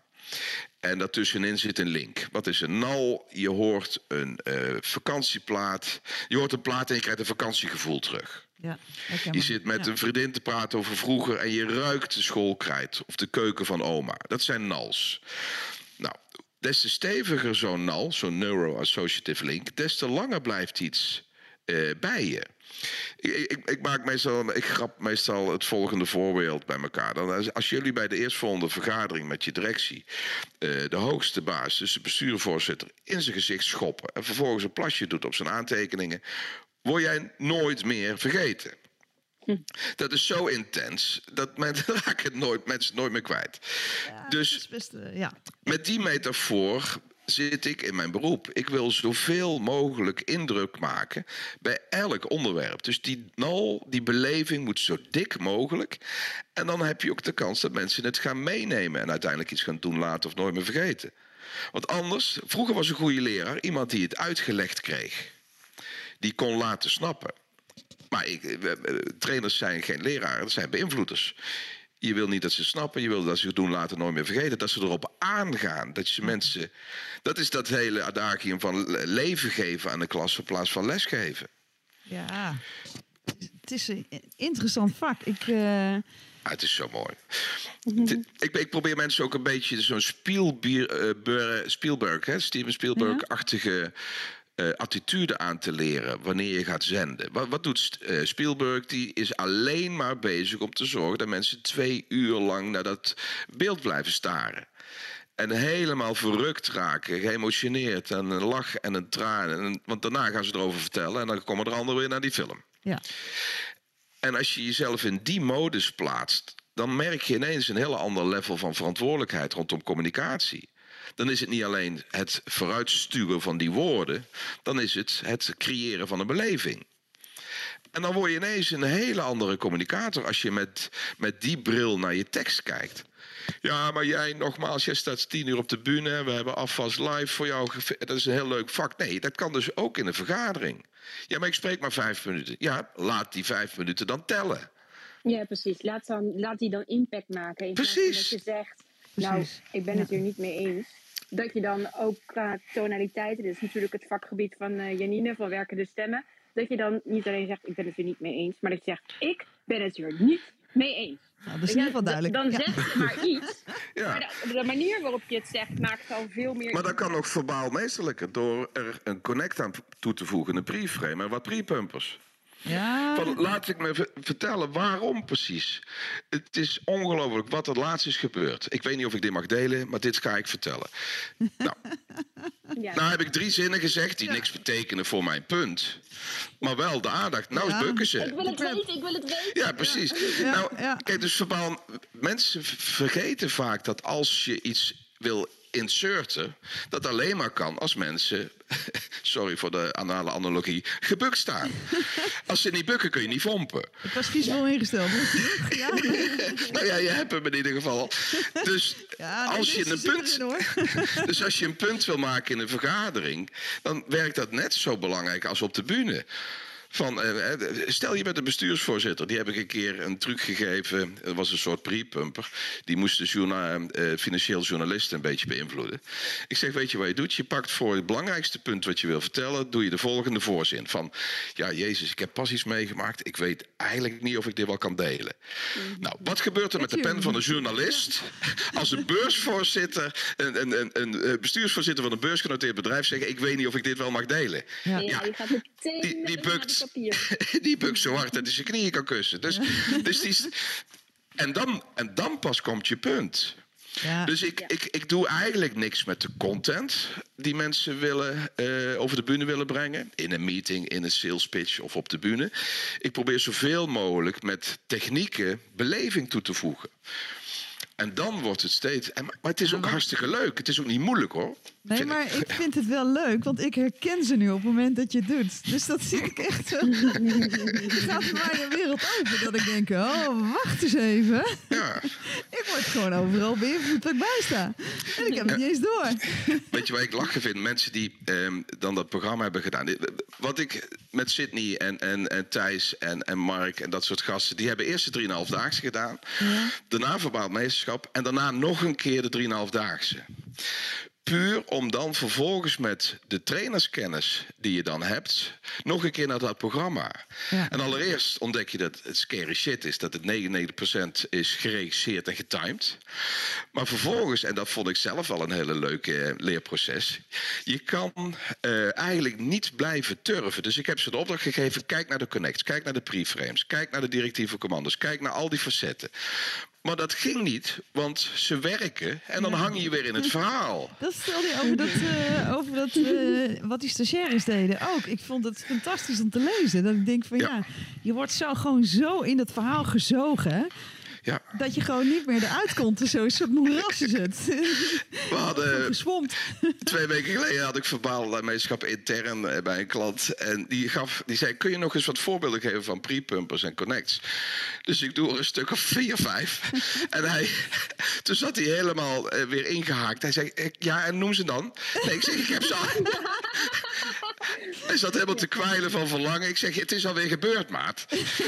En daartussenin zit een link. Wat is een N A L? Je hoort een uh, vakantieplaat. Je hoort een plaat en je krijgt een vakantiegevoel terug. Ja, je zit met ja. een vriendin te praten over vroeger en je ruikt de schoolkrijt of de keuken van oma. Dat zijn N A L's. Nou, des te steviger zo'n N A L, zo'n Neuro-Associative Link, des te langer blijft iets uh, bij je. Ik, ik, ik maak meestal, ik grap meestal het volgende voorbeeld bij elkaar. Dan, als jullie bij de eerstvolgende vergadering met je directie uh, de hoogste baas, dus de bestuurvoorzitter, in zijn gezicht schoppen en vervolgens een plasje doet op zijn aantekeningen, word jij nooit meer vergeten. Hm. Dat is zo intens, dat men raken nooit, mensen nooit meer kwijt. Ja, dus dat is best, uh, ja. met die metafoor zit ik in mijn beroep. Ik wil zoveel mogelijk indruk maken bij elk onderwerp. Dus die N A L, die beleving moet zo dik mogelijk. En dan heb je ook de kans dat mensen het gaan meenemen en uiteindelijk iets gaan doen, laten of nooit meer vergeten. Want anders, vroeger was een goede leraar iemand die het uitgelegd kreeg. Die kon laten snappen. Maar ik, trainers zijn geen leraren, dat zijn beïnvloeders. Je wil niet dat ze snappen, je wil dat ze het doen, laten nooit meer vergeten. Dat ze erop aangaan, dat je mensen... Dat is dat hele adagium van leven geven aan de klas in plaats van lesgeven. Ja, het is een interessant vak. Ik... Uh... Ah, het is zo mooi. Mm-hmm. ik, ik probeer mensen ook een beetje zo'n Spielberg, Spielberg hè, Steven Spielberg-achtige... Uh, attitude aan te leren wanneer je gaat zenden. Wat, wat doet uh, Spielberg? Die is alleen maar bezig om te zorgen dat mensen twee uur lang naar dat beeld blijven staren. En helemaal verrukt raken, geëmotioneerd en een lach en een traan. En, want daarna gaan ze erover vertellen en dan komen er anderen weer naar die film. Ja. En als je jezelf in die modus plaatst, dan merk je ineens een heel ander level van verantwoordelijkheid rondom communicatie. Dan is het niet alleen het vooruitstuwen van die woorden, dan is het het creëren van een beleving. En dan word je ineens een hele andere communicator als je met, met die bril naar je tekst kijkt. Ja, maar jij nogmaals, jij staat tien uur op de bühne, we hebben afwas live voor jou, dat is een heel leuk vak. Nee, dat kan dus ook in een vergadering. Ja, maar ik spreek maar vijf minuten. Ja, laat die vijf minuten dan tellen. Ja, precies. Laat, dan, laat die dan impact maken. In plaats van Precies. dat je zegt, nou, Precies. ik ben Ja. het hier niet mee eens. Dat je dan ook qua tonaliteiten, dit is natuurlijk het vakgebied van uh, Janine, van werkende stemmen. Dat je dan niet alleen zegt, ik ben het hier niet mee eens. Maar dat je zegt, ik ben het hier niet mee eens. Nou, dat is in ieder geval duidelijk. Dan Ja. zeg je maar iets. Ja. Maar de, de manier waarop je het zegt, maakt al veel meer... Maar dat kan ook verbaal meesterlijker door er een connect aan toe te voegen, een pre-frame en wat pre-pumpers. Ja. Van, laat ik me v- vertellen waarom precies. Het is ongelooflijk wat er laatst is gebeurd. Ik weet niet of ik dit mag delen, maar dit ga ik vertellen. Nou, Ja. nou heb ik drie zinnen gezegd die Ja. niks betekenen voor mijn punt. Maar wel de aandacht. Nou Ja. is bukken Ik ze. wil het weten, ik wil het weten. Ja, precies. Ja, nou, ja. kijk, dus verbaal, mensen v- vergeten vaak dat als je iets wil inserten, dat alleen maar kan als mensen, sorry voor de anale analogie, gebukt staan. Als ze niet bukken, kun je niet vompen. Ik was visueel ingesteld. Ja. Nou ja, je hebt hem in ieder geval. Dus Ja, nee, als je dit een zit erin, punt, hoor. dus als je een punt wil maken in een vergadering, dan werkt dat net zo belangrijk als op de bühne. Van, eh, stel je bent een bestuursvoorzitter, die heb ik een keer een truc gegeven. Dat was een soort pre-pumper. Die moest de journa, eh, financieel journalisten een beetje beïnvloeden. Ik zeg, weet je wat je doet? Je pakt voor het belangrijkste punt wat je wil vertellen, doe je de volgende voorzin. Van, ja, Jezus, ik heb pas iets meegemaakt. Ik weet eigenlijk niet of ik dit wel kan delen. Nou, wat gebeurt er met de pen van een journalist als een beursvoorzitter, een, een, een, een bestuursvoorzitter van een beursgenoteerd bedrijf zegt, ik weet niet of ik dit wel mag delen. Ja. Ja, je gaat meteen Die, met die het naar bukt, het papier. die bukt zo hard dat hij zijn knieën kan kussen. Dus, dus die, is- en, dan, en dan pas komt je punt. Ja. Dus ik, Ja. ik, ik doe eigenlijk niks met de content die mensen willen, eh, over de bühne willen brengen. In een meeting, in een sales pitch of op de bühne. Ik probeer zoveel mogelijk met technieken beleving toe te voegen. En dan wordt het steeds... En, maar het is ook hartstikke leuk. Het is ook niet moeilijk, hoor. Nee, Vind maar ik. ik vind het wel leuk, want ik herken ze nu op het moment dat je het doet. Dus dat zie ik echt zo. Het gaat voor mij een wereld open dat ik denk, oh, wacht eens even. Ja. Ik word gewoon overal beïnvloed dat ik bij sta. En ik heb het niet eens door. Weet je waar ik lachen vind? Mensen die ehm, dan dat programma hebben gedaan. Dit- Wat ik met Sydney en, en, en Thijs en, en Mark en dat soort gasten... die hebben eerst de drieënhalfdaagse gedaan. Ja. Daarna verbaal meesterschap. En daarna nog een keer de drieënhalfdaagse. Puur om dan vervolgens met de trainerskennis die je dan hebt... nog een keer naar dat programma. Ja. En allereerst ontdek je dat het scary shit is... dat het negenennegentig procent is geregisseerd en getimed. Maar vervolgens, en dat vond ik zelf wel een hele leuke eh, leerproces... je kan eh, eigenlijk niet blijven turven. Dus ik heb ze de opdracht gegeven... kijk naar de connects, kijk naar de preframes... kijk naar de directieve commando's, kijk naar al die facetten... Maar dat ging niet, want ze werken en dan hang je weer in het verhaal. Dat stelde je over, dat, eh, over dat, eh, wat die stagiaires deden ook. Ik vond het fantastisch om te lezen. Dat ik denk van ja, Ja. je wordt zo gewoon zo in dat verhaal gezogen... Ja, dat je gewoon niet meer eruit komt. Zo'n soort moeras is het. we hadden Gezwomd. twee weken geleden had ik verbaal meesterschap intern eh, bij een klant. En die, gaf, die zei, kun je nog eens wat voorbeelden geven van pre-pumpers en connects? Dus ik doe er een stuk of vier, vijf. En hij, toen zat hij helemaal eh, weer ingehaakt. Hij zei, eh, ja, en noem ze dan. Nee, ik zeg, ik heb ze al. Hij zat helemaal te kwijlen van verlangen. Ik zeg, het is alweer gebeurd, maat.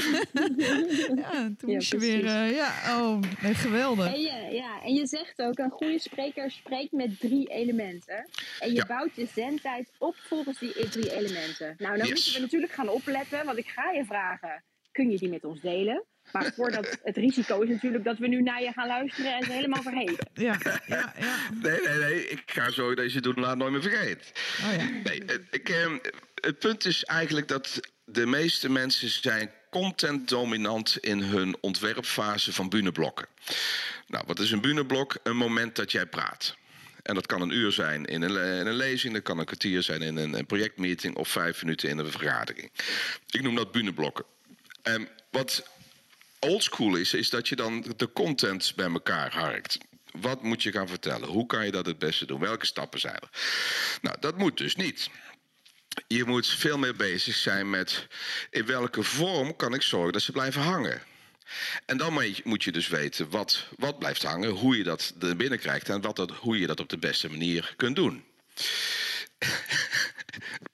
Ja, toen Ja, moest je precies. weer... eh, ja, oh, nee, geweldig. En je, ja, en je zegt ook, een goede spreker spreekt met drie elementen. En je Ja. bouwt je zendtijd op volgens die drie elementen. Nou, dan Yes. moeten we natuurlijk gaan opletten, want ik ga je vragen, kun je die met ons delen? Maar voordat het risico is natuurlijk dat we nu naar je gaan luisteren en ze helemaal vergeten. Ja, ja, ja. Nee, nee, nee. Ik ga zo deze doen, laat nooit meer vergeten. Oh ja. Nee, het- ik, eh, het punt is eigenlijk dat de meeste mensen zijn content dominant in hun ontwerpfase van bühneblokken. Nou, wat is een bühneblok? Een moment dat jij praat. En dat kan een uur zijn in een, le- in een lezing, dat kan een kwartier zijn in een, een projectmeeting of vijf minuten in een vergadering. Ik noem dat bühneblokken. En wat oldschool is, is dat je dan de content bij elkaar harkt. Wat moet je gaan vertellen? Hoe kan je dat het beste doen? Welke stappen zijn er? Nou, dat moet dus niet. Je moet veel meer bezig zijn met in welke vorm kan ik zorgen dat ze blijven hangen. En dan moet je- moet je dus weten wat, wat blijft hangen, hoe je dat er binnen krijgt en wat dat, hoe je dat op de beste manier kunt doen.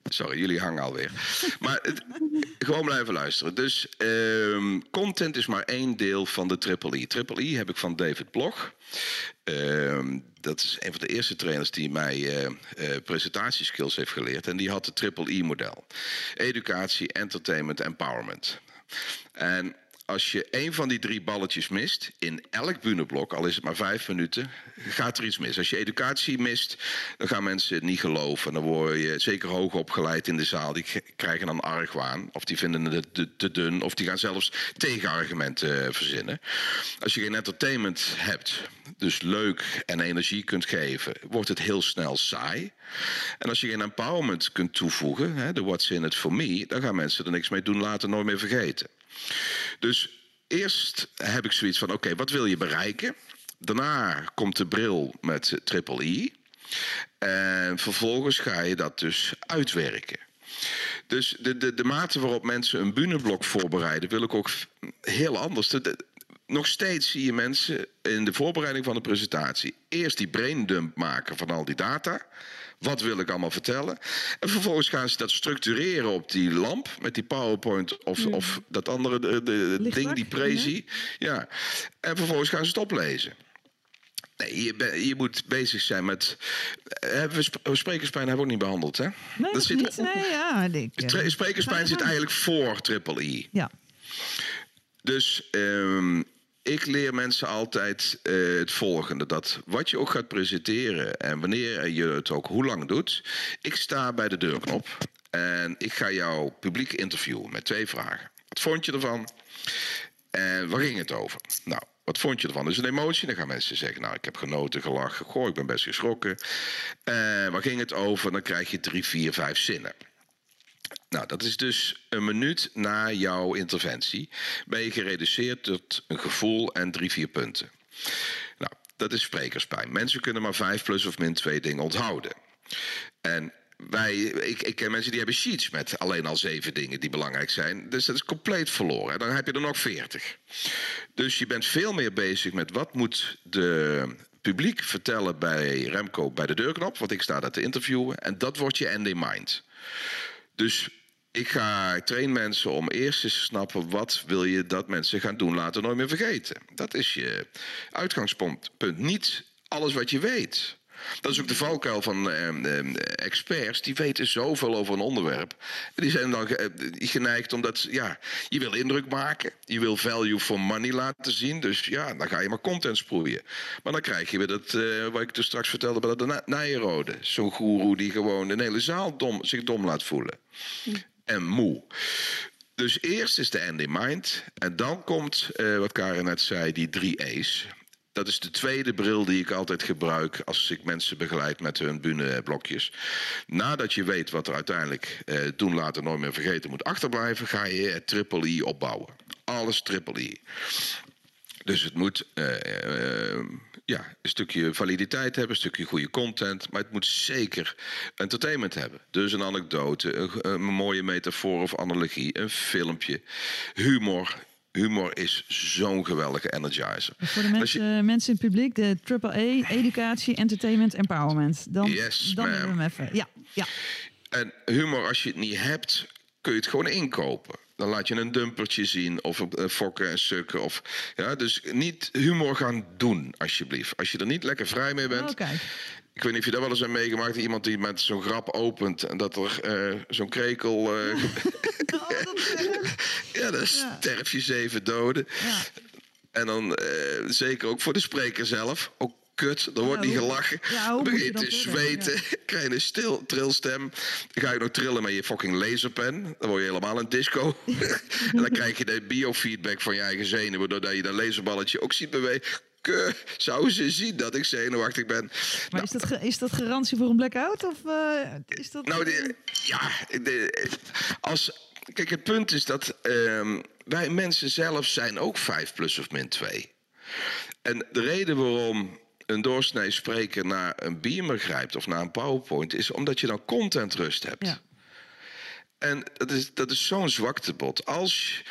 Sorry, jullie hangen alweer. Maar het, gewoon blijven luisteren. Dus um, content is maar één deel van de Triple E. Triple E heb ik van David Bloch. Um, dat is een van de eerste trainers die mij uh, uh, presentatieskills heeft geleerd. En die had het Triple E-model. Educatie, entertainment, empowerment. En als je één van die drie balletjes mist, in elk bühneblok, al is het maar vijf minuten, gaat er iets mis. Als je educatie mist, dan gaan mensen het niet geloven. Dan word je zeker hoog opgeleid in de zaal. Die krijgen dan argwaan, of die vinden het te, te dun, of die gaan zelfs tegenargumenten verzinnen. Als je geen entertainment hebt, dus leuk en energie kunt geven, wordt het heel snel saai. En als je geen empowerment kunt toevoegen, hè, de what's in it for me, dan gaan mensen er niks mee doen, later nooit meer vergeten. Dus eerst heb ik zoiets van, oké, okay, wat wil je bereiken? Daarna komt de bril met Triple E. En vervolgens ga je dat dus uitwerken. Dus de, de, de mate waarop mensen een bühneblok voorbereiden, wil ik ook heel anders. De, de, nog steeds zie je mensen in de voorbereiding van de presentatie eerst die braindump maken van al die data. Wat wil ik allemaal vertellen? En vervolgens gaan ze dat structureren op die lamp met die PowerPoint of, mm. of dat andere de, de ding, die prezi. Ja. En vervolgens gaan ze het oplezen. Nee, je, ben, je moet bezig zijn met... Hebben we sp- sprekerspijn hebben we ook niet behandeld, hè? Nee, dat zit niet. Op, nee, ja, ik, tra- sprekerspijn zit eigenlijk voor Triple E. Ja. Dus... Um, Ik leer mensen altijd uh, het volgende. Dat wat je ook gaat presenteren en wanneer je het ook hoe lang doet. Ik sta bij de deurknop en ik ga jouw publiek interviewen met twee vragen. Wat vond je ervan? En waar ging het over? Nou, wat vond je ervan? Dus een emotie. Dan gaan mensen zeggen, nou, ik heb genoten, gelachen. Goh, ik ben best geschrokken. Uh, waar ging het over? Dan krijg je drie, vier, vijf zinnen. Nou, dat is dus een minuut na jouw interventie. Ben je gereduceerd tot een gevoel en drie, vier punten. Nou, dat is sprekerspijn. Mensen kunnen maar vijf plus of min twee dingen onthouden. En wij, ik, ik ken mensen die hebben sheets met alleen al zeven dingen die belangrijk zijn. Dus dat is compleet verloren. En dan heb je er nog veertig. Dus je bent veel meer bezig met wat moet de publiek vertellen bij Remco bij de deurknop. Want ik sta daar te interviewen. En dat wordt je end in mind. Dus ik ga ik train mensen om eerst eens te snappen wat wil je dat mensen gaan doen, later nooit meer vergeten. Dat is je uitgangspunt. Punt. Niet alles wat je weet. Dat is ook de valkuil van eh, eh, experts. Die weten zoveel over een onderwerp. En die zijn dan ge- geneigd omdat, ja, je wil indruk maken. Je wil value for money laten zien. Dus ja, dan ga je maar content sproeien. Maar dan krijg je weer dat, uh, wat ik dus straks vertelde bij de Nijrode. Zo'n goeroe die gewoon de hele zaal dom, zich dom laat voelen. Hm. En moe. Dus eerst is de end in mind. En dan komt, uh, wat Karen net zei, die drie E's. Dat is de tweede bril die ik altijd gebruik als ik mensen begeleid met hun bühneblokjes. Nadat je weet wat er uiteindelijk eh, doen later nooit meer vergeten moet achterblijven, ga je het Triple E opbouwen. Alles Triple E. Dus het moet uh, uh, ja, een stukje validiteit hebben, een stukje goede content, maar het moet zeker entertainment hebben. Dus een anekdote, een, een mooie metafoor of analogie, een filmpje, humor. Humor is zo'n geweldige energizer. Voor de mensen, je... mensen in het publiek, de Triple E, educatie, entertainment, empowerment. Dan, yes, dan hebben we hem even. Ja, ja. En humor, als je het niet hebt, kun je het gewoon inkopen. Dan laat je een dumpertje zien of een fokken en sukken. Of, ja, dus niet humor gaan doen, alsjeblieft. Als je er niet lekker vrij mee bent. Oh, kijk. Ik weet niet of je dat wel eens hebt meegemaakt. Iemand die met zo'n grap opent en dat er uh, zo'n krekel... Uh, oh, dat ja, dan ja. sterf je zeven doden. Ja. En dan uh, zeker ook voor de spreker zelf. Ook kut, er wordt ja, niet gelachen. Ja, dan begin je te zweten, ja. Krijg je een stil, trilstem. Dan ga je nog trillen met je fucking laserpen. Dan word je helemaal een disco. En dan krijg je de biofeedback van je eigen zenuwen, doordat je dat laserballetje ook ziet bewegen. Zouden ze zien dat ik zenuwachtig ben. Maar nou, is, dat ge- is dat garantie voor een blackout? Of uh, is dat... Nou, de, ja, de, als... Kijk, het punt is dat uh, wij mensen zelf zijn ook vijf plus of min twee. En de reden waarom een doorsnee spreker naar een beamer grijpt of naar een PowerPoint is omdat je dan contentrust hebt. Ja. En dat is, dat is zo'n zwaktebod. Als...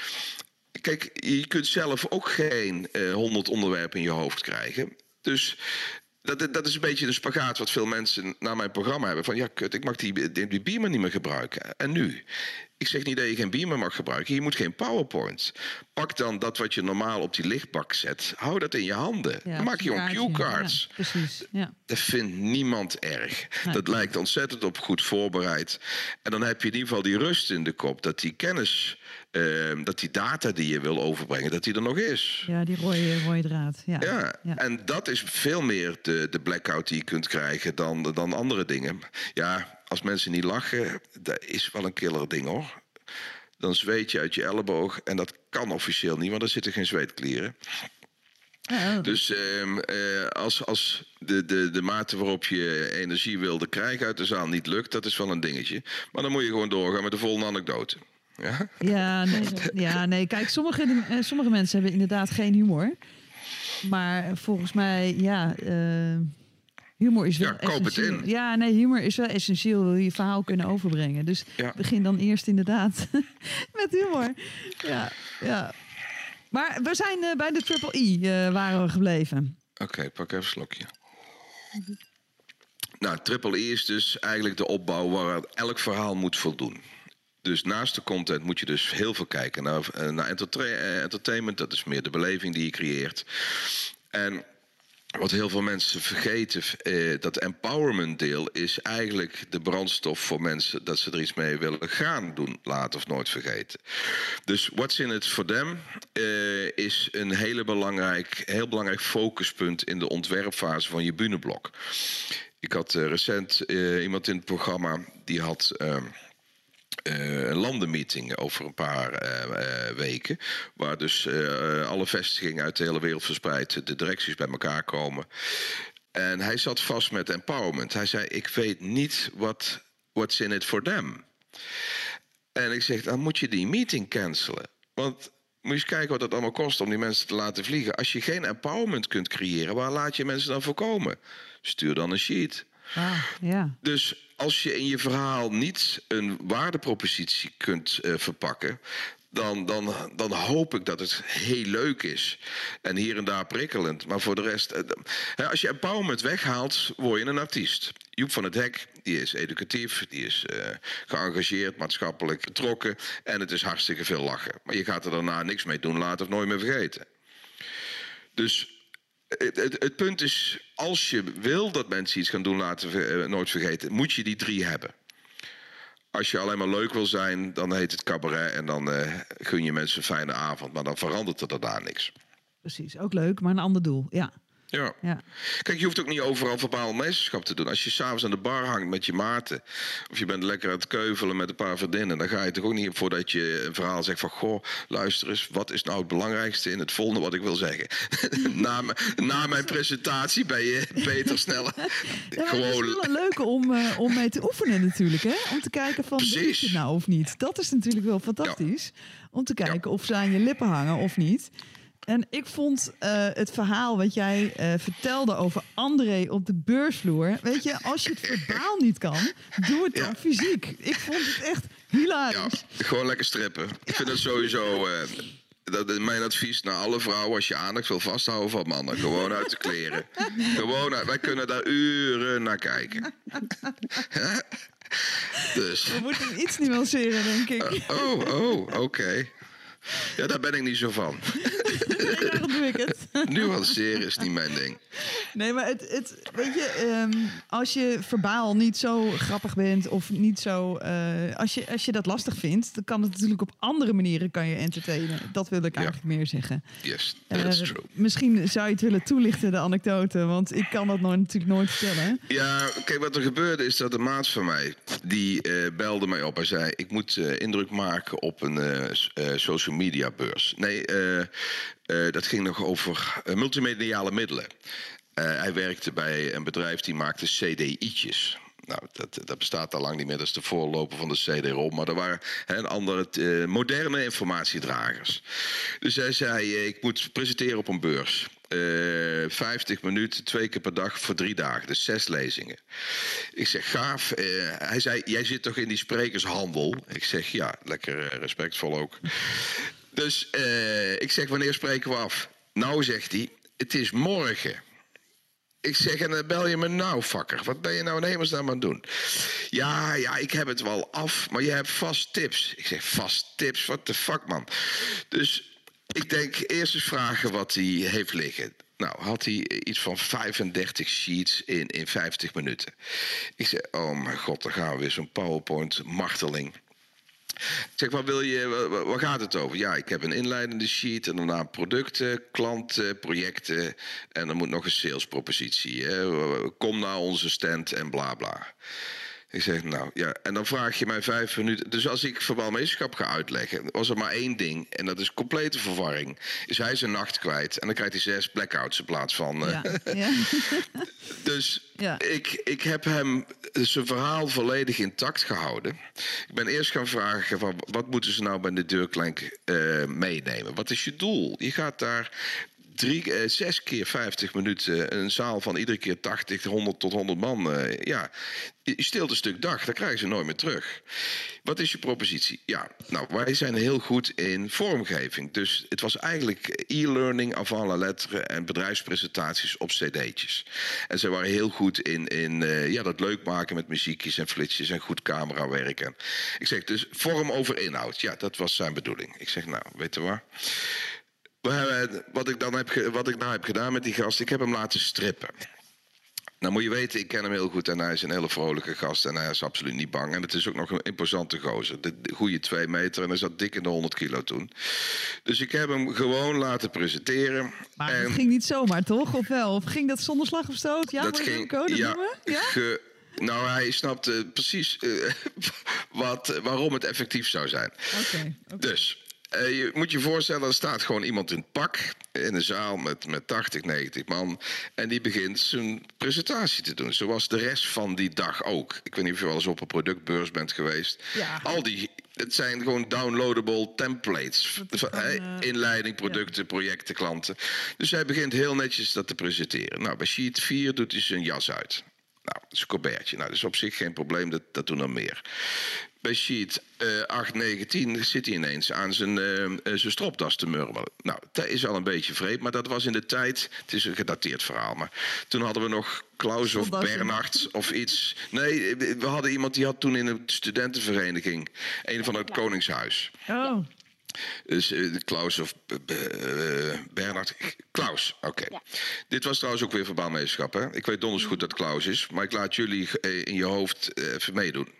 Kijk, je kunt zelf ook geen uh, honderd onderwerpen in je hoofd krijgen. Dus dat, dat is een beetje een spagaat wat veel mensen naar mijn programma hebben. Van ja, kut, ik mag die, die, die Beamer niet meer gebruiken. En nu? Ik zeg niet dat je geen Beamer mag gebruiken. Je moet geen PowerPoint. Pak dan dat wat je normaal op die lichtbak zet. Hou dat in je handen. Ja, dan maak je gewoon cue-cards. Ja, precies. Ja. Dat vindt niemand erg. Nee. Dat lijkt ontzettend op goed voorbereid. En dan heb je in ieder geval die rust in de kop. Dat die kennis, uh, dat die data die je wil overbrengen, dat die er nog is. Ja, die rode, rode draad. Ja. Ja, ja, en dat is veel meer de, de blackout die je kunt krijgen dan, dan andere dingen. Ja, als mensen niet lachen, dat is wel een killer ding hoor. Dan zweet je uit je elleboog en dat kan officieel niet, want er zitten geen zweetklieren. Ja, dus uh, uh, als, als de, de, de mate waarop je energie wilde krijgen uit de zaal niet lukt, dat is wel een dingetje. Maar dan moet je gewoon doorgaan met de volgende anekdote. Ja, ja, nee, ja, nee. Kijk, sommige, sommige mensen hebben inderdaad geen humor. Maar volgens mij, ja... Uh... Humor is wel ja, koop essentieel. het in. Ja, nee, humor is wel essentieel. Wil je je verhaal kunnen overbrengen. Dus ja. begin dan eerst inderdaad met humor. Ja, ja. Maar we zijn uh, bij de Triple E uh, waren we gebleven. Oké, okay, pak even een slokje. Mm-hmm. Nou, Triple E is dus eigenlijk de opbouw waar elk verhaal moet voldoen. Dus naast de content moet je dus heel veel kijken naar, naar entertainment. Dat is meer de beleving die je creëert. En wat heel veel mensen vergeten, eh, dat empowerment deel is eigenlijk de brandstof voor mensen dat ze er iets mee willen gaan doen, laten of nooit vergeten. Dus what's in it for them eh, is een hele belangrijk, heel belangrijk focuspunt in de ontwerpfase van je bühneblok. Ik had uh, recent uh, iemand in het programma die had Uh, Uh, een landenmeeting over een paar uh, uh, weken. Waar dus uh, alle vestigingen uit de hele wereld verspreid, de directies bij elkaar komen. En hij zat vast met empowerment. Hij zei, ik weet niet wat what's in it for them. En ik zeg, dan moet je die meeting cancelen. Want moet je eens kijken wat het allemaal kost om die mensen te laten vliegen. Als je geen empowerment kunt creëren, waar laat je mensen dan voor komen? Stuur dan een sheet. Ah, ja. Dus als je in je verhaal niet een waardepropositie kunt uh, verpakken, dan, dan, dan hoop ik dat het heel leuk is. En hier en daar prikkelend. Maar voor de rest, uh, als je empowerment weghaalt, word je een artiest. Joep van het Hek, die is educatief, die is uh, geëngageerd, maatschappelijk betrokken. En het is hartstikke veel lachen. Maar je gaat er daarna niks mee doen, later of nooit meer vergeten. Dus Het, het, het punt is, als je wil dat mensen iets gaan doen, laten we uh, nooit vergeten, moet je die drie hebben. Als je alleen maar leuk wil zijn, dan heet het cabaret en dan uh, gun je mensen een fijne avond. Maar dan verandert er daarna niks. Precies, ook leuk, maar een ander doel, ja. Ja. ja. Kijk, je hoeft ook niet overal verbaal meesterschap te doen. Als je s'avonds aan de bar hangt met je maten, of je bent lekker aan het keuvelen met een paar vriendinnen, dan ga je toch ook niet voordat je een verhaal zegt van, goh, luister eens, wat is nou het belangrijkste in het volgende wat ik wil zeggen? na, na mijn presentatie ben je beter, sneller. Ja, Gewoon... Het is wel een leuke om, uh, om mee te oefenen natuurlijk, hè? Om te kijken van, weet je het nou of niet? Dat is natuurlijk wel fantastisch. Ja. Om te kijken ja. of ze aan je lippen hangen of niet. En ik vond uh, het verhaal wat jij uh, vertelde over André op de beursvloer. Weet je, als je het verbaal niet kan, doe het dan ja. fysiek. Ik vond het echt hilarisch. Ja, gewoon lekker strippen. Ja. Ik vind het sowieso... Uh, dat is mijn advies naar alle vrouwen als je aandacht wil vasthouden van mannen. Gewoon uit de kleren. Gewoon uit, wij kunnen daar uren naar kijken. Dus. We moeten hem iets nuanceren, denk ik. Uh, oh, oh, oké. Okay. Ja, daar ben ik niet zo van. Nee, daarom doe ik het. Nuanceren is niet mijn ding. Nee, maar het, het, weet je, um, als je verbaal niet zo grappig bent of niet zo, uh, als je als je dat lastig vindt, dan kan het natuurlijk op andere manieren kan je entertainen. Dat wil ik eigenlijk ja. meer zeggen. Yes, that's uh, true. Misschien zou je het willen toelichten, de anekdote, want ik kan dat nooit, natuurlijk nooit vertellen. Ja, kijk, wat er gebeurde is dat een maat van mij die uh, belde mij op en zei: ik moet uh, indruk maken op een uh, uh, social media beurs. Nee, uh, uh, dat ging nog over uh, multimediale middelen. Uh, hij werkte bij een bedrijf die maakte C D I'tjes. Nou, dat, dat bestaat al lang niet meer. Dat is de voorloper van de C D-ROM. Maar er waren he, andere, uh, moderne informatiedragers. Dus hij zei, uh, ik moet presenteren op een beurs. Uh, vijftig minuten, twee keer per dag voor drie dagen. Dus zes lezingen. Ik zeg, gaaf. Uh, hij zei, jij zit toch in die sprekershandel? Ik zeg, ja, lekker uh, respectvol ook. Dus uh, ik zeg, wanneer spreken we af? Nou, zegt hij, het is morgen. Ik zeg, en dan bel je me nou, vakker. Wat ben je nou in hemelsnaam aan het doen? Ja, ja, ik heb het wel af, maar je hebt vast tips. Ik zeg, vast tips? What the fuck, man? Dus ik denk, eerst eens vragen wat hij heeft liggen. Nou, had hij iets van vijfendertig sheets in, in vijftig minuten. Ik zeg, oh mijn god, dan gaan we weer zo'n PowerPoint-marteling. Ik zeg, wat wil je, waar gaat het over? Ja, ik heb een inleidende sheet en daarna producten, klanten, projecten en dan moet nog een salespropositie. Hè. Kom naar onze stand en bla bla. Ik zeg, nou ja, en dan vraag je mij vijf minuten. Dus als ik verbalmeesterschap ga uitleggen, was er maar één ding. En dat is complete verwarring. Is hij zijn nacht kwijt en dan krijgt hij zes blackouts in plaats van... Uh, ja, ja. Dus ja. ik, ik heb hem zijn verhaal volledig intact gehouden. Ik ben eerst gaan vragen, van, wat moeten ze nou bij de deurklank uh, meenemen? Wat is je doel? Je gaat daar... Drie, eh, zes keer vijftig minuten, een zaal van iedere keer tachtig, honderd tot honderd man. Uh, ja, je steelt een stuk dag, dat krijgen ze nooit meer terug. Wat is je propositie? Ja, nou, wij zijn heel goed in vormgeving. Dus het was eigenlijk e-learning avant la lettre en bedrijfspresentaties op cd'tjes. En ze waren heel goed in, in uh, ja, dat leuk maken met muziekjes en flitsjes en goed camerawerken. Ik zeg dus vorm over inhoud. Ja, dat was zijn bedoeling. Ik zeg, nou, weet je waar? Wat ik, dan heb, wat ik nou heb gedaan met die gast, ik heb hem laten strippen. Nou moet je weten, ik ken hem heel goed en hij is een hele vrolijke gast en hij is absoluut niet bang. En het is ook nog een imposante gozer, de goede twee meter en hij zat dik in de honderd kilo toen. Dus ik heb hem gewoon laten presenteren. Maar en het ging niet zomaar, toch? Of wel? Of ging dat zonder slag of stoot? Ja, dat ging, code ja, noemen? Ja? Ge, nou, hij snapte precies uh, wat, waarom het effectief zou zijn. Okay, okay. Dus... Uh, je moet je voorstellen, er staat gewoon iemand in het pak in een zaal met, met tachtig, negentig man. En die begint zijn presentatie te doen. Zoals de rest van die dag ook. Ik weet niet of je wel eens op een productbeurs bent geweest. Ja. Al die, het zijn gewoon downloadable templates. Van, uh, inleiding, producten, ja. projecten, klanten. Dus hij begint heel netjes dat te presenteren. Nou, bij sheet vier doet hij zijn jas uit. Nou, dat is een colbertje. Nou, dat is op zich geen probleem, dat, dat doen er meer. Bij sheet uh, acht, negen, tien zit hij ineens aan zijn, uh, zijn stropdas te murmelen. Nou, dat is al een beetje vreemd, maar dat was in de tijd... Het is een gedateerd verhaal, maar toen hadden we nog Klaus of Bernhard of iets. Nee, we hadden iemand die had toen in een studentenvereniging... een van het Koningshuis. Oh. Dus uh, Klaus of uh, Bernhard. Klaus, oké. Okay. Ja. Dit was trouwens ook weer verbaalmeesterschap, hè? Ik weet donders goed dat het Klaus is, maar ik laat jullie uh, in je hoofd uh, even meedoen.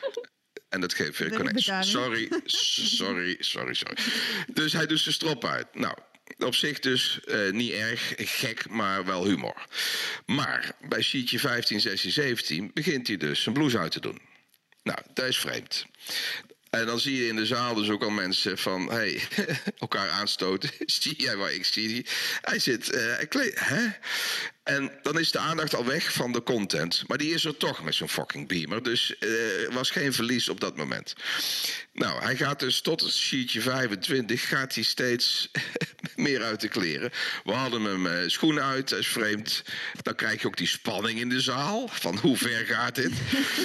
En dat geeft weer connectie. Sorry, sorry, sorry, sorry. Dus hij doet zijn strop uit. Nou, op zich dus uh, niet erg gek, maar wel humor. Maar bij sheetje vijftien, zestien, zeventien begint hij dus zijn blouse uit te doen. Nou, dat is vreemd. En dan zie je in de zaal dus ook al mensen van... hey, elkaar aanstoten. Zie jij waar ik zie? Hij zit... Uh, hij kleed, hè? En dan is de aandacht al weg van de content. Maar die is er toch met zo'n fucking beamer. Dus er uh, was geen verlies op dat moment. Nou, hij gaat dus tot het sheetje vijfentwintig... gaat hij steeds meer uit de kleren. We hadden hem uh, schoenen uit, dat is vreemd. Dan krijg je ook die spanning in de zaal. Van hoe ver gaat dit?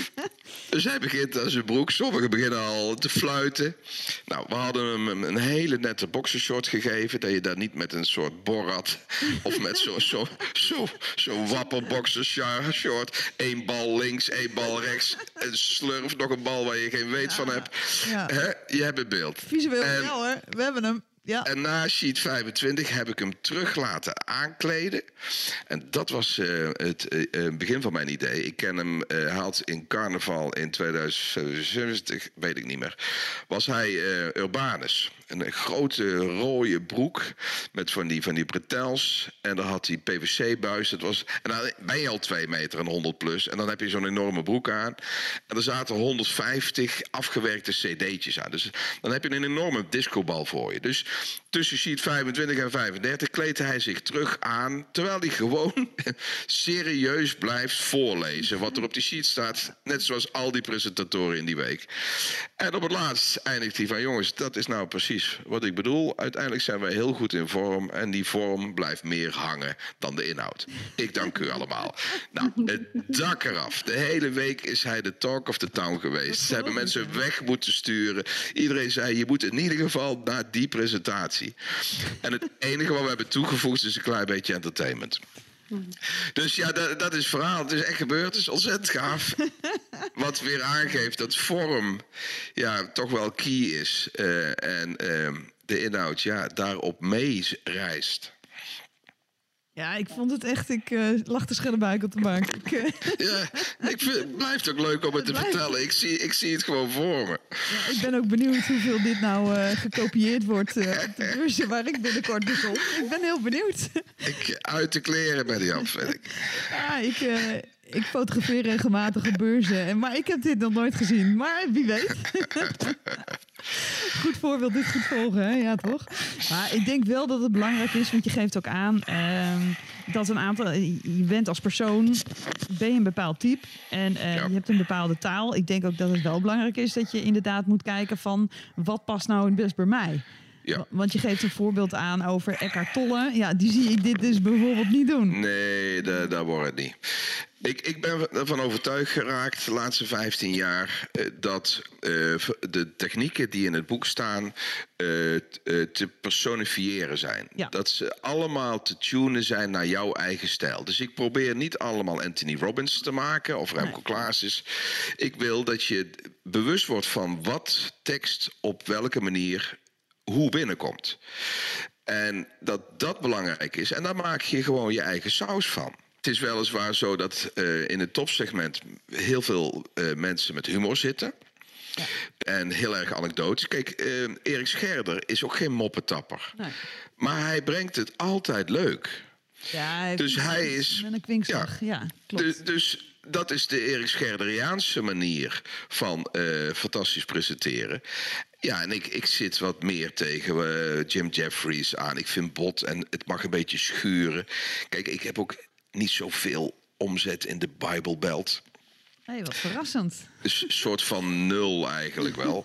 Dus hij begint aan zijn broek. Sommigen beginnen al te fluiten. Nou, we hadden hem een hele nette boxershort gegeven. Dat je daar niet met een soort Borat... of met zo'n zo, zo, zo wapperboxershort... één bal links, één bal rechts... en slurf nog een bal waar je geen weet ja, van hebt. Ja. He, je hebt het beeld. Visueel en, wel, hè? We hebben hem. Ja. En na sheet vijfentwintig heb ik hem terug laten aankleden. En dat was uh, het uh, begin van mijn idee. Ik ken hem, uh, hij had in carnaval in tweeduizend zeventig, weet ik niet meer... was hij uh, Urbanus. Een grote rode broek met van die, van die bretels. En dan had hij P V C-buis. Dat was, en dan ben je al twee meter en honderd plus. En dan heb je zo'n enorme broek aan. En er zaten honderdvijftig afgewerkte cd'tjes aan. Dus dan heb je een enorme discobal voor je. Dus tussen sheet vijfentwintig en vijfendertig kleedt hij zich terug aan... terwijl hij gewoon serieus blijft voorlezen... wat er op die sheet staat, net zoals al die presentatoren in die week. En op het laatst eindigt hij van... jongens, dat is nou precies wat ik bedoel. Uiteindelijk zijn wij heel goed in vorm... en die vorm blijft meer hangen dan de inhoud. Ik dank u allemaal. Nou, het dak eraf. De hele week is hij de talk of the town geweest. Ze hebben mensen weg moeten sturen. Iedereen zei, je moet in ieder geval naar die presentatie. En het enige wat we hebben toegevoegd is een klein beetje entertainment. Dus ja, dat, dat is het verhaal. Het is echt gebeurd. Het is ontzettend gaaf. Wat weer aangeeft dat vorm ja, toch wel key is. Uh, en uh, de inhoud ja, daarop mee reist. Ja, ik vond het echt... Ik uh, lag de schillenbuik op de bank. Ik, uh... Ja, ik vind, het blijft ook leuk om het te blijft... vertellen. Ik zie, ik zie het gewoon voor me. Ja, ik ben ook benieuwd hoeveel dit nou uh, gekopieerd wordt uh, op de beurzen waar ik binnenkort dus op. Ik ben heel benieuwd. Ik uit de kleren bij die af, vind ik. Ja, ik... Uh, Ik fotografeer regelmatig op beurzen, en, maar ik heb dit nog nooit gezien. Maar wie weet. Goed voorbeeld, dit goed volgen, hè? Ja toch? Maar ik denk wel dat het belangrijk is, want je geeft ook aan uh, dat een aantal... Je bent als persoon, ben je een bepaald type en uh, ja. je hebt een bepaalde taal. Ik denk ook dat het wel belangrijk is dat je inderdaad moet kijken van wat past nou het best bij mij. Ja. Want je geeft een voorbeeld aan over Eckhart Tolle. Ja, die zie ik dit dus bijvoorbeeld niet doen. Nee, dat, dat wordt het niet. Ik, ik ben ervan overtuigd geraakt de laatste vijftien jaar... Uh, dat uh, de technieken die in het boek staan uh, t, uh, te personifiëren zijn. Ja. Dat ze allemaal te tunen zijn naar jouw eigen stijl. Dus ik probeer niet allemaal Anthony Robbins te maken of Remco nee. Klaasjes. Ik wil dat je bewust wordt van wat tekst op welke manier... hoe binnenkomt. En dat dat belangrijk is. En daar maak je gewoon je eigen saus van. Het is weliswaar zo dat uh, in het topsegment heel veel uh, mensen met humor zitten. Ja. En heel erg anekdotisch. Kijk, uh, Erik Scherder is ook geen moppetapper. Nee. Maar hij brengt het altijd leuk. Ja, hij dus hij is... Met een kwinkslag, ja, ja klopt. Dus, dus dat is de Erik Scherderiaanse manier van uh, fantastisch presenteren. Ja, en ik, ik zit wat meer tegen uh, Jim Jeffries aan. Ik vind bot en het mag een beetje schuren. Kijk, ik heb ook niet zoveel omzet in de Bible Belt. Hé, hey, wat verrassend. Dus een soort van nul eigenlijk wel.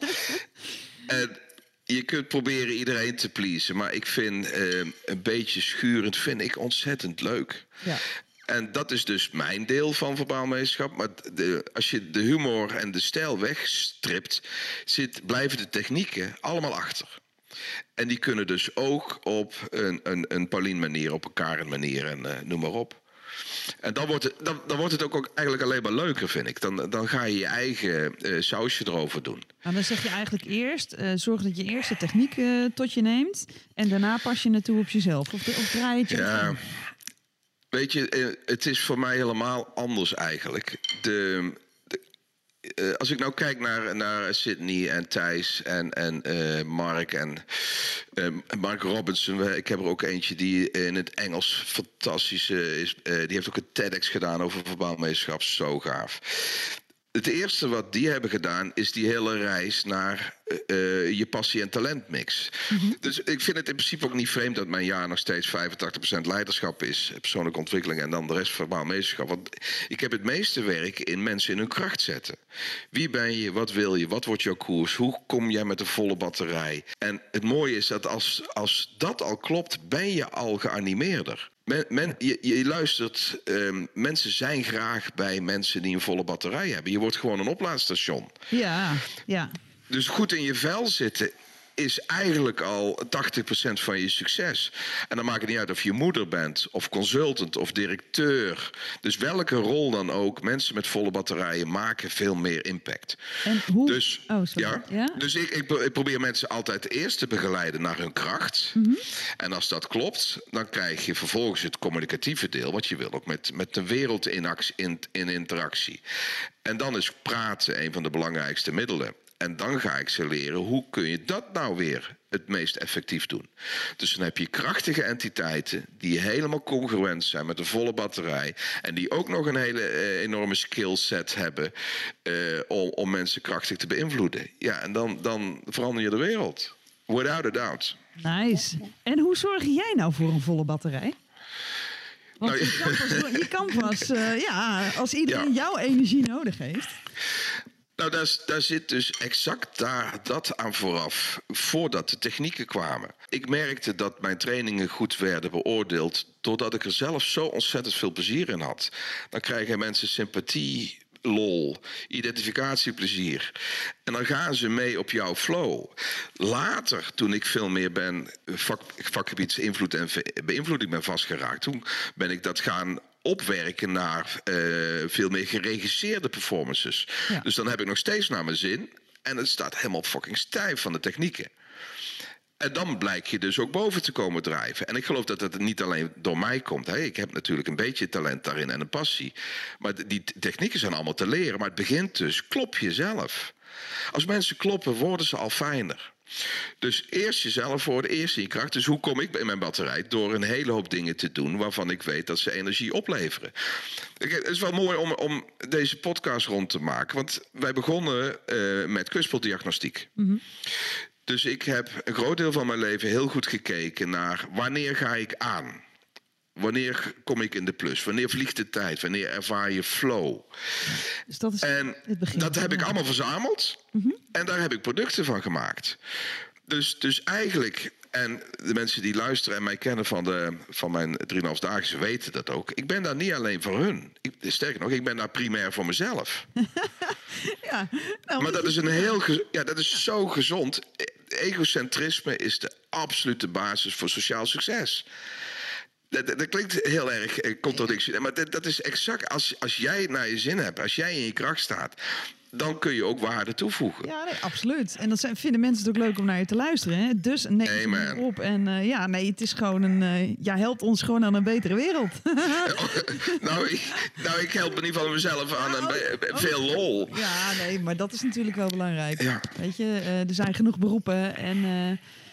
En je kunt proberen iedereen te pleasen. Maar ik vind uh, een beetje schurend vind ik ontzettend leuk. Ja. En dat is dus mijn deel van verbaal meesterschap. Maar de, als je de humor en de stijl wegstript, zit, blijven de technieken allemaal achter. En die kunnen dus ook op een, een, een Paulien manier, op een Karen manier en uh, noem maar op. En dan wordt het, dan, dan wordt het ook, ook eigenlijk alleen maar leuker, vind ik. Dan, dan ga je je eigen uh, sausje erover doen. Nou, dan zeg je eigenlijk eerst, uh, zorg dat je eerst de techniek uh, tot je neemt. En daarna pas je het toe op jezelf. Of, de, of draai je het je ja. Weet je, het is voor mij helemaal anders eigenlijk. De, de, uh, als ik nou kijk naar, naar Sydney en Thijs en, en uh, Mark en uh, Mark Robinson. Ik heb er ook eentje die in het Engels fantastisch uh, is. Uh, die heeft ook een TEDx gedaan over verbaal meesterschap. Zo gaaf. Het eerste wat die hebben gedaan is die hele reis naar uh, je passie- en talentmix. Mm-hmm. Dus ik vind het in principe ook niet vreemd dat mijn jaar nog steeds vijfentachtig procent leiderschap is. Persoonlijke ontwikkeling en dan de rest verbaal meesterschap. Want ik heb het meeste werk in mensen in hun kracht zetten. Wie ben je? Wat wil je? Wat wordt jouw koers? Hoe kom jij met een volle batterij? En het mooie is dat als, als dat al klopt, ben je al geanimeerder. Men, men, je, je luistert, um, mensen zijn graag bij mensen die een volle batterij hebben. Je wordt gewoon een oplaadstation. Ja, ja. Dus goed in je vel zitten is eigenlijk al tachtig procent van je succes. En dan maakt het niet uit of je moeder bent, of consultant, of directeur. Dus welke rol dan ook, mensen met volle batterijen maken veel meer impact. En hoe... Dus, oh, sorry. Ja, ja? dus ik, ik, ik probeer mensen altijd eerst te begeleiden naar hun kracht. Mm-hmm. En als dat klopt, dan krijg je vervolgens het communicatieve deel, wat je wil, ook met, met de wereld in, actie, in, in interactie. En dan is praten een van de belangrijkste middelen. En dan ga ik ze leren, hoe kun je dat nou weer het meest effectief doen. Dus dan heb je krachtige entiteiten die helemaal congruent zijn met een volle batterij. En die ook nog een hele uh, enorme skillset hebben uh, om, om mensen krachtig te beïnvloeden. Ja, en dan, dan verander je de wereld. Without a doubt. Nice. En hoe zorg jij nou voor een volle batterij? Want nou, je kan pas, je kan pas uh, ja, als iedereen ja. jouw energie nodig heeft. Nou, daar, daar zit dus exact daar, dat aan vooraf, voordat de technieken kwamen. Ik merkte dat mijn trainingen goed werden beoordeeld, doordat ik er zelf zo ontzettend veel plezier in had. Dan krijgen mensen sympathie lol, identificatieplezier. En dan gaan ze mee op jouw flow. Later, toen ik veel meer ben vak, vakgebiedsinvloed en beïnvloeding ben vastgeraakt, toen ben ik dat gaan opwerken naar uh, veel meer geregisseerde performances. Ja. Dus dan heb ik nog steeds naar mijn zin en het staat helemaal fucking stijf van de technieken. En dan blijkt je dus ook boven te komen drijven. En ik geloof dat het niet alleen door mij komt. Hè. Ik heb natuurlijk een beetje talent daarin en een passie. Maar die technieken zijn allemaal te leren. Maar het begint dus, klop jezelf. Als mensen kloppen, worden ze al fijner. Dus eerst jezelf worden, eerst in je kracht. Dus hoe kom ik in mijn batterij? Door een hele hoop dingen te doen waarvan ik weet dat ze energie opleveren. Het is wel mooi om, om deze podcast rond te maken. Want wij begonnen uh, met kwispeldiagnostiek. Mm-hmm. Dus ik heb een groot deel van mijn leven heel goed gekeken naar wanneer ga ik aan? Wanneer kom ik in de plus? Wanneer vliegt de tijd? Wanneer ervaar je flow? Dus dat is en het begin. Dat heb ik allemaal verzameld. Mm-hmm. En daar heb ik producten van gemaakt. Dus, dus eigenlijk, en de mensen die luisteren en mij kennen van, de, van mijn drieënhalf dagen, weten dat ook. Ik ben daar niet alleen voor hun. Ik, sterker nog, ik ben daar primair voor mezelf. ja, nou, maar dat is een heel, ja, dat is ja. zo gezond. Egocentrisme is de absolute basis voor sociaal succes. Dat, dat klinkt heel erg contradictie, maar dat, dat is exact als, als jij naar je zin hebt, als jij in je kracht staat, dan kun je ook waarde toevoegen. Ja, nee, absoluut. En dat zijn, vinden mensen het ook leuk om naar je te luisteren. Hè? Dus neem het op. En uh, ja, nee, het is gewoon een... Uh, ja, helpt ons gewoon aan een betere wereld. nou, ik, nou, ik help in ieder geval mezelf aan een be- be- veel lol. Ja, nee, maar dat is natuurlijk wel belangrijk. Ja. Weet je, uh, er zijn genoeg beroepen en... Uh,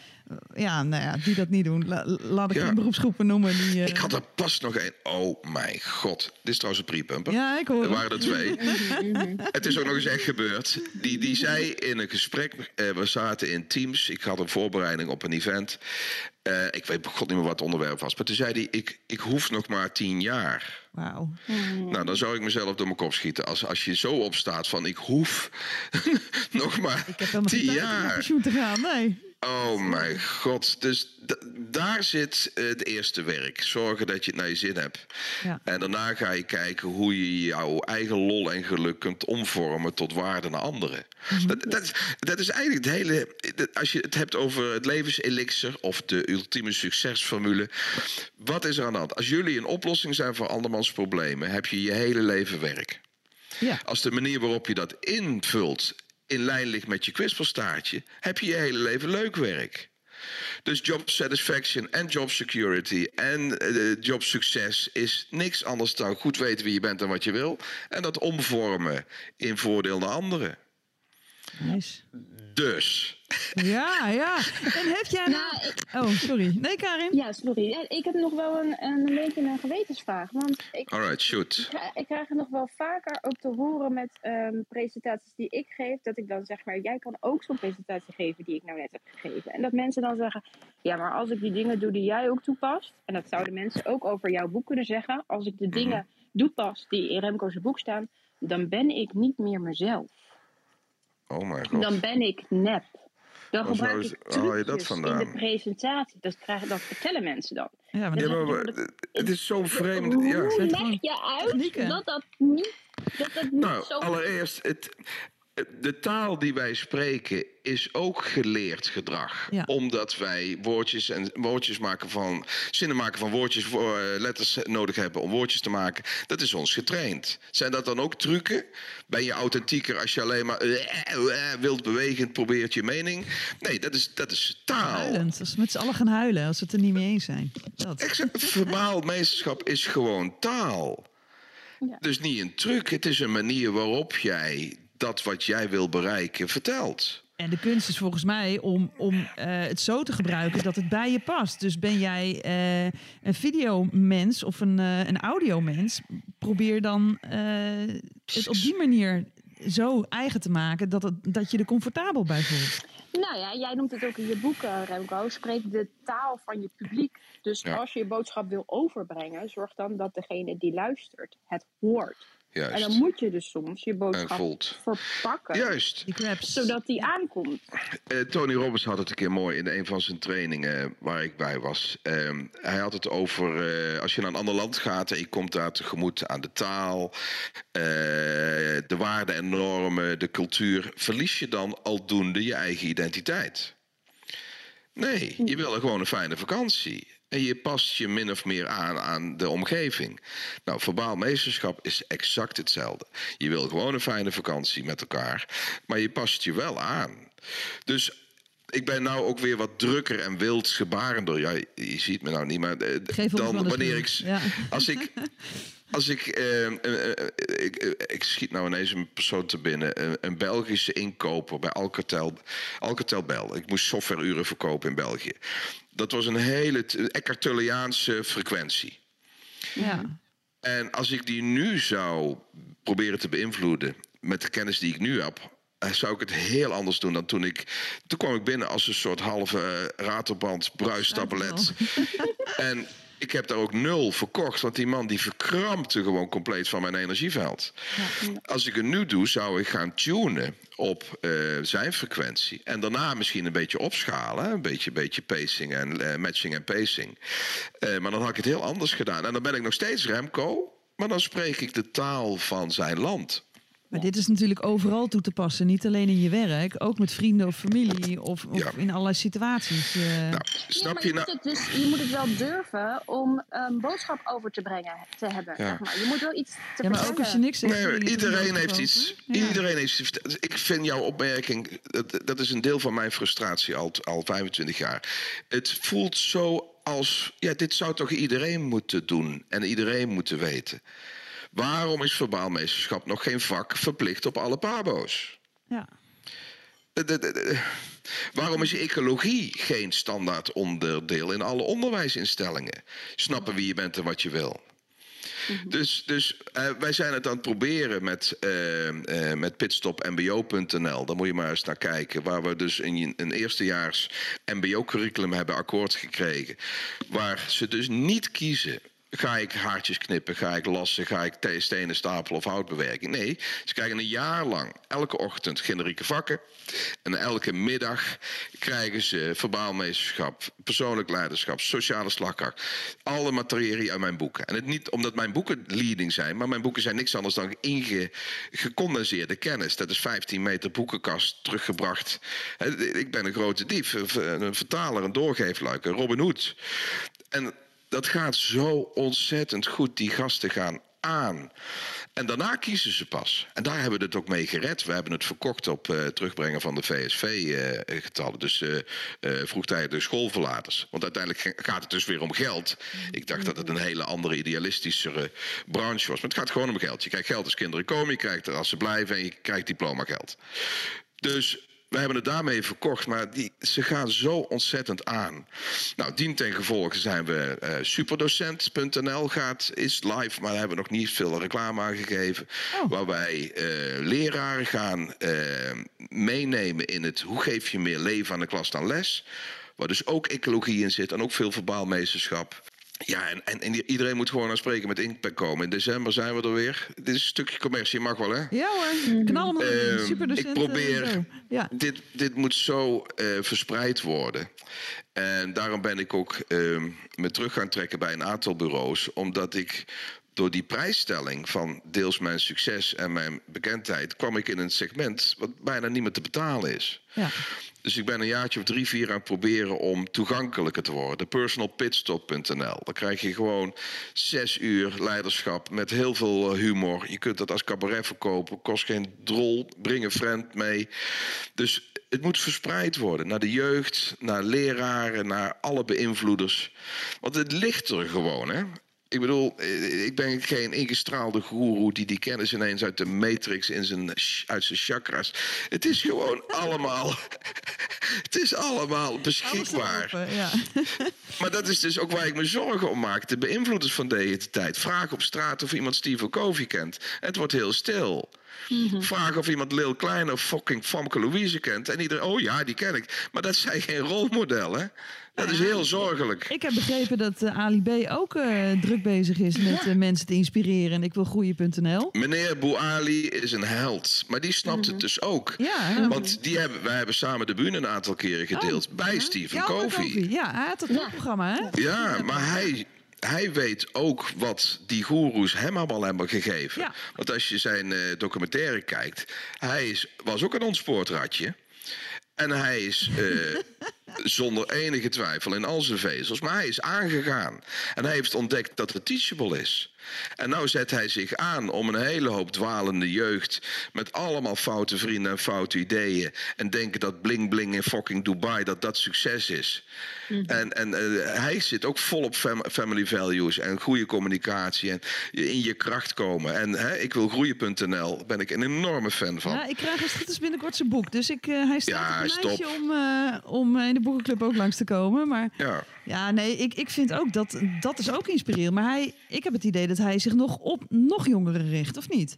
Ja, nou ja, die dat niet doen. La, laat ik ja. een beroepsgroepen noemen. Die, uh... Ik had er pas nog één. Oh mijn god. Dit is trouwens een pre-pumper. Ja, ik hoor. Er waren er twee. Het is ook nog eens echt gebeurd. Die, die zei in een gesprek... Uh, we zaten in Teams. Ik had een voorbereiding op een event. Uh, ik weet god niet meer wat het onderwerp was. Maar toen zei hij... Ik, ik hoef nog maar tien jaar. Wauw. Nou, dan zou ik mezelf door mijn kop schieten. Als, als je zo opstaat van... Ik hoef nog maar ik heb tien tijd jaar. om op pensioen te gaan. Nee. Oh mijn god. Dus d- daar zit uh, het eerste werk. Zorgen dat je het naar je zin hebt. Ja. En daarna ga je kijken hoe je jouw eigen lol en geluk kunt omvormen tot waarde naar anderen. Mm-hmm. Dat, dat, is, dat is eigenlijk het hele... Dat, als je het hebt over het levenselixer of de ultieme succesformule. Wat is er aan de hand? Als jullie een oplossing zijn voor andermans problemen, heb je je hele leven werk. Ja. Als de manier waarop je dat invult in lijn ligt met je kwispelstaartje, heb je je hele leven leuk werk. Dus job satisfaction en job security en uh, job succes is niks anders dan goed weten wie je bent en wat je wil. En dat omvormen in voordeel naar anderen. Nice. Dus. Ja, ja. En heb jij... Nou, ik... Oh, sorry. Nee, Karin? Ja, sorry. Ja, ik heb nog wel een, een beetje een gewetensvraag. Want ik, Alright, shoot. Ik, krijg, ik krijg het nog wel vaker ook te horen met um, presentaties die ik geef. Dat ik dan zeg maar, jij kan ook zo'n presentatie geven die ik nou net heb gegeven. En dat mensen dan zeggen, ja, maar als ik die dingen doe die jij ook toepast. En dat zouden mensen ook over jouw boek kunnen zeggen. Als ik de dingen toepas die in Remco's boek staan, dan ben ik niet meer mezelf. Oh my god. Dan ben ik nep. Dan Wat gebruik is, ik trucjes in de presentatie. Dat, krijgen, dat vertellen mensen dan. Ja, maar, ja, maar, maar dat, het is zo vreemd. Hoe ja. leg je uit technieken. dat dat niet, dat dat niet nou, zo... allereerst, het, de taal die wij spreken is ook geleerd gedrag. Ja. Omdat wij woordjes en woordjes maken van... zinnen maken van woordjes, voor, uh, letters nodig hebben om woordjes te maken. Dat is ons getraind. Zijn dat dan ook trucken? Ben je authentieker als je alleen maar... Uh, uh, wild bewegend probeert je mening? Nee, dat is, dat is taal. Huilend. Als we met z'n allen gaan huilen als we het er niet mee eens zijn. Dat. Exact. Verbaal meesterschap is gewoon taal. Ja. Dus niet een truc. Het is een manier waarop jij... dat wat jij wil bereiken, vertelt. En de kunst is volgens mij om, om uh, het zo te gebruiken dat het bij je past. Dus ben jij uh, een videomens of een, uh, een audiomens, probeer dan uh, het op die manier zo eigen te maken dat, het, dat je er comfortabel bij voelt. Nou ja, jij noemt het ook in je boek, uh, Remco. Spreek de taal van je publiek. Dus ja. als je je boodschap wil overbrengen, zorg dan dat degene die luistert het hoort. Juist. En dan moet je dus soms je En boodschap volt. verpakken. Juist. Die crabs. Zodat die aankomt. Uh, Tony Robbins had het een keer mooi in een van zijn trainingen waar ik bij was. Uh, hij had het over uh, als je naar een ander land gaat en je komt daar tegemoet aan de taal, uh, de waarden en normen, de cultuur, verlies je dan aldoende je eigen identiteit? Nee, je wil er gewoon een fijne vakantie. En je past je min of meer aan aan de omgeving. Nou, verbaal meesterschap is exact hetzelfde. Je wil gewoon een fijne vakantie met elkaar. Maar je past je wel aan. Dus ik ben nou ook weer wat drukker en wildsgebarender. Ja, je ziet me nou niet, maar Geef dan wanneer ik... Ja. Als ik... Als ik, uh, uh, uh, ik, uh, ik schiet nou ineens een persoon te binnen. Uh, een Belgische inkoper bij Alcatel, Alcatel Bell. Ik moest softwareuren verkopen in België. Dat was een hele Eckhart Tolleaanse frequentie. Ja. En als ik die nu zou proberen te beïnvloeden met de kennis die ik nu heb, zou ik het heel anders doen dan toen ik... Toen kwam ik binnen als een soort halve uh, raterband bruistablet. En ik heb daar ook nul verkocht, want die man die verkrampte gewoon compleet van mijn energieveld. Ja. Als ik het nu doe, zou ik gaan tunen op uh, zijn frequentie. En daarna misschien een beetje opschalen. Een beetje, beetje pacing en uh, matching en pacing. Uh, maar dan had ik het heel anders gedaan. En dan ben ik nog steeds Remco, maar dan spreek ik de taal van zijn land. Maar dit is natuurlijk overal toe te passen. Niet alleen in je werk, ook met vrienden of familie of, of ja. in allerlei situaties. Uh... Nou, snap ja, je maar je, nou... moet het dus, je moet het wel durven om een boodschap over te brengen, te hebben. Ja. Zeg maar. Je moet wel iets te Ja, vertellen. maar ook als je niks zegt. Nee, je iedereen heeft iets. Ja. Iedereen heeft iets. Ik vind jouw opmerking, dat, dat is een deel van mijn frustratie al, al vijfentwintig jaar. Het voelt zo als, ja, dit zou toch iedereen moeten doen en iedereen moeten weten. Waarom is verbaalmeesterschap nog geen vak verplicht op alle pabo's? Ja. De, de, de, waarom is ecologie geen standaard onderdeel in alle onderwijsinstellingen? Snappen wie je bent en wat je wil. Mm-hmm. Dus, dus uh, wij zijn het aan het proberen met, uh, uh, met pitstop m b o punt n l. Daar moet je maar eens naar kijken. Waar we dus in een eerstejaars M B O-curriculum hebben akkoord gekregen. Waar ze dus niet kiezen. Ga ik haartjes knippen, ga ik lassen, ga ik stenen stapelen of houtbewerking? Nee, ze krijgen een jaar lang elke ochtend generieke vakken. En elke middag krijgen ze verbaalmeesterschap, persoonlijk leiderschap, sociale slagkracht. Alle materie uit mijn boeken. En het niet omdat mijn boeken leading zijn, maar mijn boeken zijn niks anders dan inge, gecondenseerde kennis. Dat is vijftien meter boekenkast teruggebracht. Ik ben een grote dief, een vertaler, een doorgeefluik, een Robin Hood. En dat gaat zo ontzettend goed. Die gasten gaan aan. En daarna kiezen ze pas. En daar hebben we het ook mee gered. We hebben het verkocht op uh, terugbrengen van de V S V-getallen. Uh, dus uh, uh, vroegtijdige schoolverlaters. Want uiteindelijk gaat het dus weer om geld. Ik dacht dat het een hele andere, idealistischere branche was. Maar het gaat gewoon om geld. Je krijgt geld als kinderen komen. Je krijgt er als ze blijven. En je krijgt diplomageld. Dus we hebben het daarmee verkocht, maar die, ze gaan zo ontzettend aan. Nou, dien ten gevolge zijn we uh, superdocent punt n l gaat, is live, maar daar hebben we nog niet veel reclame aan gegeven. Oh. Waar wij uh, leraren gaan uh, meenemen in het hoe geef je meer leven aan de klas dan les. Waar dus ook ecologie in zit en ook veel verbaalmeesterschap. Ja, en, en, en iedereen moet gewoon aan spreken met Inkpack komen. In december zijn we er weer. Dit is een stukje commercie, mag wel, hè? Ja hoor, knal hem uh, superdocent. Ik probeer... Uh, ja. dit, dit moet zo uh, verspreid worden. En daarom ben ik ook uh, me terug gaan trekken bij een aantal bureaus. Omdat ik door die prijsstelling van deels mijn succes en mijn bekendheid kwam ik in een segment wat bijna niet meer te betalen is. Ja. Dus ik ben een jaartje of drie, vier aan het proberen om toegankelijker te worden. personal pitstop punt n l. Dan krijg je gewoon zes uur leiderschap met heel veel humor. Je kunt dat als cabaret verkopen, kost geen drol, breng een friend mee. Dus het moet verspreid worden naar de jeugd, naar leraren, naar alle beïnvloeders. Want het ligt er gewoon, hè. Ik bedoel, ik ben geen ingestraalde goeroe die die kennis ineens uit de matrix in zijn, uit zijn chakras. Het is gewoon allemaal, het is allemaal beschikbaar. Open, ja. Maar dat is dus ook waar ik me zorgen om maak. De beïnvloeders van deze tijd. Vraag op straat of iemand Steve Covey kent. Het wordt heel stil. Mm-hmm. Vraag of iemand Lil Klein of fucking Famke Louise kent. En iedereen, oh ja, die ken ik. Maar dat zijn geen rolmodellen. Dat ja, is heel zorgelijk. Ik heb begrepen dat uh, Ali B. ook uh, druk bezig is met uh, mensen te inspireren. En ik wil groeien punt n l. Meneer Bouali is een held. Maar die snapt mm-hmm. het dus ook. Ja, ja. Want die hebben, wij hebben samen de bühne een aantal keren gedeeld. Oh, bij uh-huh. Stephen ja, Covey. Ja, hij had het ja. programma, hè? Ja, maar hij... Hij weet ook wat die goeroes hem allemaal hebben gegeven. Ja. Want als je zijn uh, documentaire kijkt... hij is, was ook een ontspoordratje. En hij is uh, zonder enige twijfel in al zijn vezels... maar hij is aangegaan. En hij heeft ontdekt dat het teachable is. En nou zet hij zich aan om een hele hoop dwalende jeugd... met allemaal foute vrienden en foute ideeën... en denken dat bling bling in fucking Dubai dat dat succes is. Mm-hmm. En, en uh, hij zit ook vol op fam- family values en goede communicatie... en in je kracht komen. En hè, ik wil groeien punt n l, ben ik een enorme fan van. Ja, ik krijg als het is binnenkort zijn boek. Dus ik, uh, hij staat ja, op een lijstje om, uh, om in de boekenclub ook langs te komen. Maar ja, ja nee, ik, ik vind ook dat dat is ook inspirerend. Maar hij, ik heb het idee dat hij zich nog op nog jongeren richt, of niet?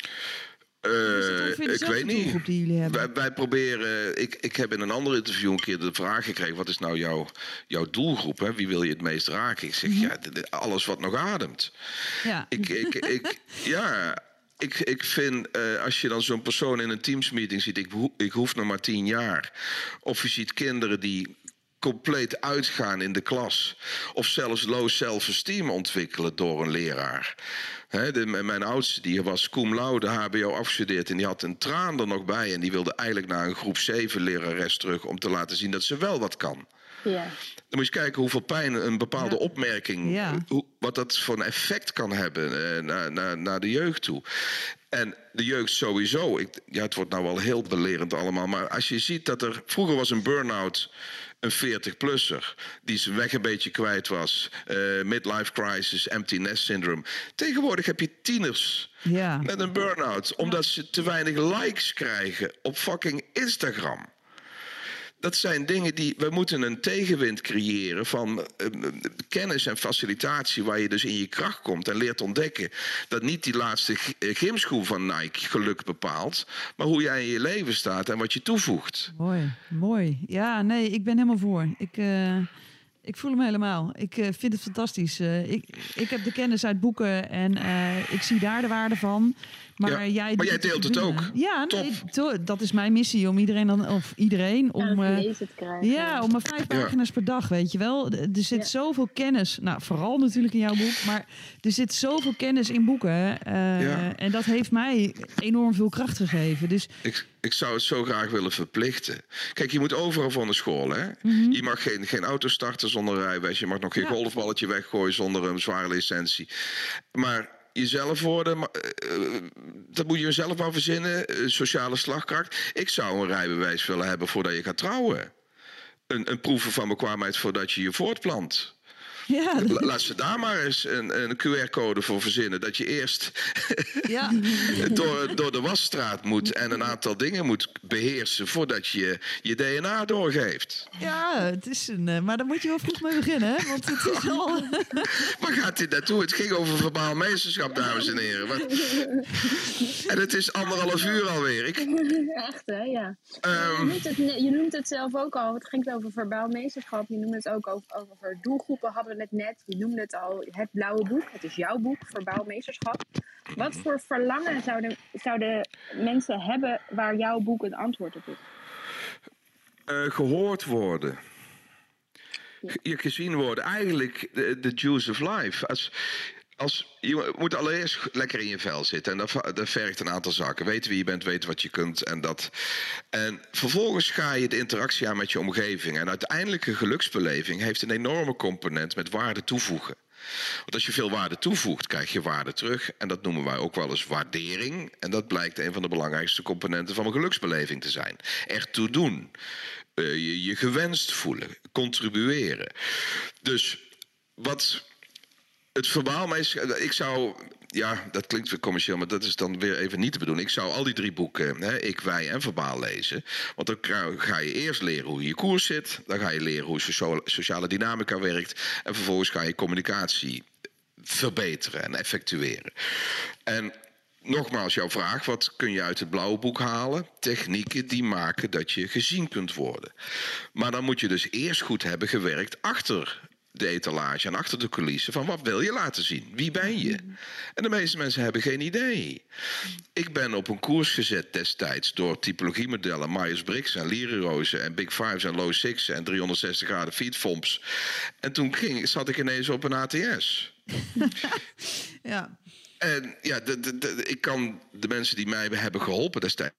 Uh, ik weet niet. Die jullie hebben? Wij, wij proberen... Ik, ik heb in een ander interview een keer de vraag gekregen... wat is nou jouw, jouw doelgroep? Hè? Wie wil je het meest raken? Ik zeg, mm-hmm. ja, de, de, alles wat nog ademt. Ja. Ik, ik, ik, ja, ik, ik vind... Uh, als je dan zo'n persoon in een teamsmeeting ziet... Ik, ik hoef nog maar tien jaar. Of je ziet kinderen die... compleet uitgaan in de klas. Of zelfs low self-esteem ontwikkelen door een leraar. He, de, mijn oudste die was cum laude H B O afgestudeerd... en die had een traan er nog bij... en die wilde eigenlijk naar een groep zeven lerares terug... om te laten zien dat ze wel wat kan. Ja. Dan moet je kijken hoeveel pijn een bepaalde ja. opmerking... Ja. Hoe, wat dat voor een effect kan hebben eh, naar, naar, naar de jeugd toe. En de jeugd sowieso... Ik, ja, het wordt nou wel heel belerend allemaal... maar als je ziet dat er... Vroeger was een burn-out... een veertig-plusser die zijn weg een beetje kwijt was. Uh, midlife crisis, empty nest syndrome. Tegenwoordig heb je tieners ja. met een burn-out... omdat ze te weinig likes krijgen op fucking Instagram. Dat zijn dingen die... We moeten een tegenwind creëren van uh, kennis en facilitatie... waar je dus in je kracht komt en leert ontdekken... dat niet die laatste g- gymschoen van Nike geluk bepaalt... maar hoe jij in je leven staat en wat je toevoegt. Mooi, mooi. Ja, nee, ik ben helemaal voor. Ik... Uh... Ik voel hem helemaal. Ik uh, vind het fantastisch. Uh, ik, ik heb de kennis uit boeken en uh, ik zie daar de waarde van. Maar, ja, jij, maar jij deelt het ook. Ja, nee, to, dat is mijn missie om iedereen dan of iedereen om ja, uh, te krijgen. Ja, om maar vijf pagina's ja. per dag, weet je wel. Er zit ja. zoveel kennis. Nou, vooral natuurlijk in jouw boek, maar er zit zoveel kennis in boeken. Uh, ja. En dat heeft mij enorm veel kracht gegeven. Dus ik, ik zou het zo graag willen verplichten. Kijk, je moet overal van de school, hè? Mm-hmm. Je mag geen, geen auto starten zonder rijbewijs. Je mag nog geen ja. golfballetje weggooien zonder een zware licentie. Maar jezelf worden, uh, dat moet je jezelf maar verzinnen. Uh, sociale slagkracht. Ik zou een rijbewijs willen hebben voordat je gaat trouwen. Een, een proeven van bekwaamheid voordat je je voortplant. Ja, dat... Laat ze daar maar eens een, een Q R-code voor verzinnen. Dat je eerst ja. door, door de wasstraat moet en een aantal dingen moet beheersen voordat je je D N A doorgeeft. Ja, het is een, maar daar moet je wel vroeg mee beginnen, hè? Want het is al... Waar gaat dit naartoe? Het ging over verbaal meesterschap, dames en heren. Maar... En het is anderhalf uur alweer. Ik... Echt, hè? Ja. Um... Je, noemt het, je noemt het zelf ook al. Het ging over verbaal meesterschap. Je noemt het ook over, over doelgroepen. Hadden we het net. Je noemde het al. Het blauwe boek. Het is jouw boek, verbaal meesterschap. Wat voor verlangen zouden, zouden mensen hebben waar jouw boek een antwoord op is? Uh, gehoord worden. Je gezien worden. Eigenlijk de, de juice of life. Als... Als, je moet allereerst lekker in je vel zitten. En dat, dat vergt een aantal zaken. Weten wie je bent, weten wat je kunt. En, dat. En vervolgens ga je de interactie aan met je omgeving. En uiteindelijk een geluksbeleving heeft een enorme component met waarde toevoegen. Want als je veel waarde toevoegt, krijg je waarde terug. En dat noemen wij ook wel eens waardering. En dat blijkt een van de belangrijkste componenten van een geluksbeleving te zijn. Ertoe doen. Uh, je, je gewenst voelen. Contribueren. Dus wat... Het verbaal, maar ik zou... Ja, dat klinkt weer commercieel, maar dat is dan weer even niet te bedoelen. Ik zou al die drie boeken, hè, Ik, Wij en Verbaal lezen. Want dan ga je eerst leren hoe je je koers zit. Dan ga je leren hoe sociale, sociale dynamica werkt. En vervolgens ga je communicatie verbeteren en effectueren. En nogmaals, jouw vraag, wat kun je uit het blauwe boek halen? Technieken die maken dat je gezien kunt worden. Maar dan moet je dus eerst goed hebben gewerkt achter de etalage en achter de coulissen van wat wil je laten zien? Wie ben je? En de meeste mensen hebben geen idee. Ik ben op een koers gezet destijds door typologiemodellen Myers-Briggs en Leary-Rose en Big Fives en Low Six en driehonderdzestig graden feedfomps. En toen ging, zat ik ineens op een A T S. Ja. En ja, de, de, de, ik kan de mensen die mij hebben geholpen destijds.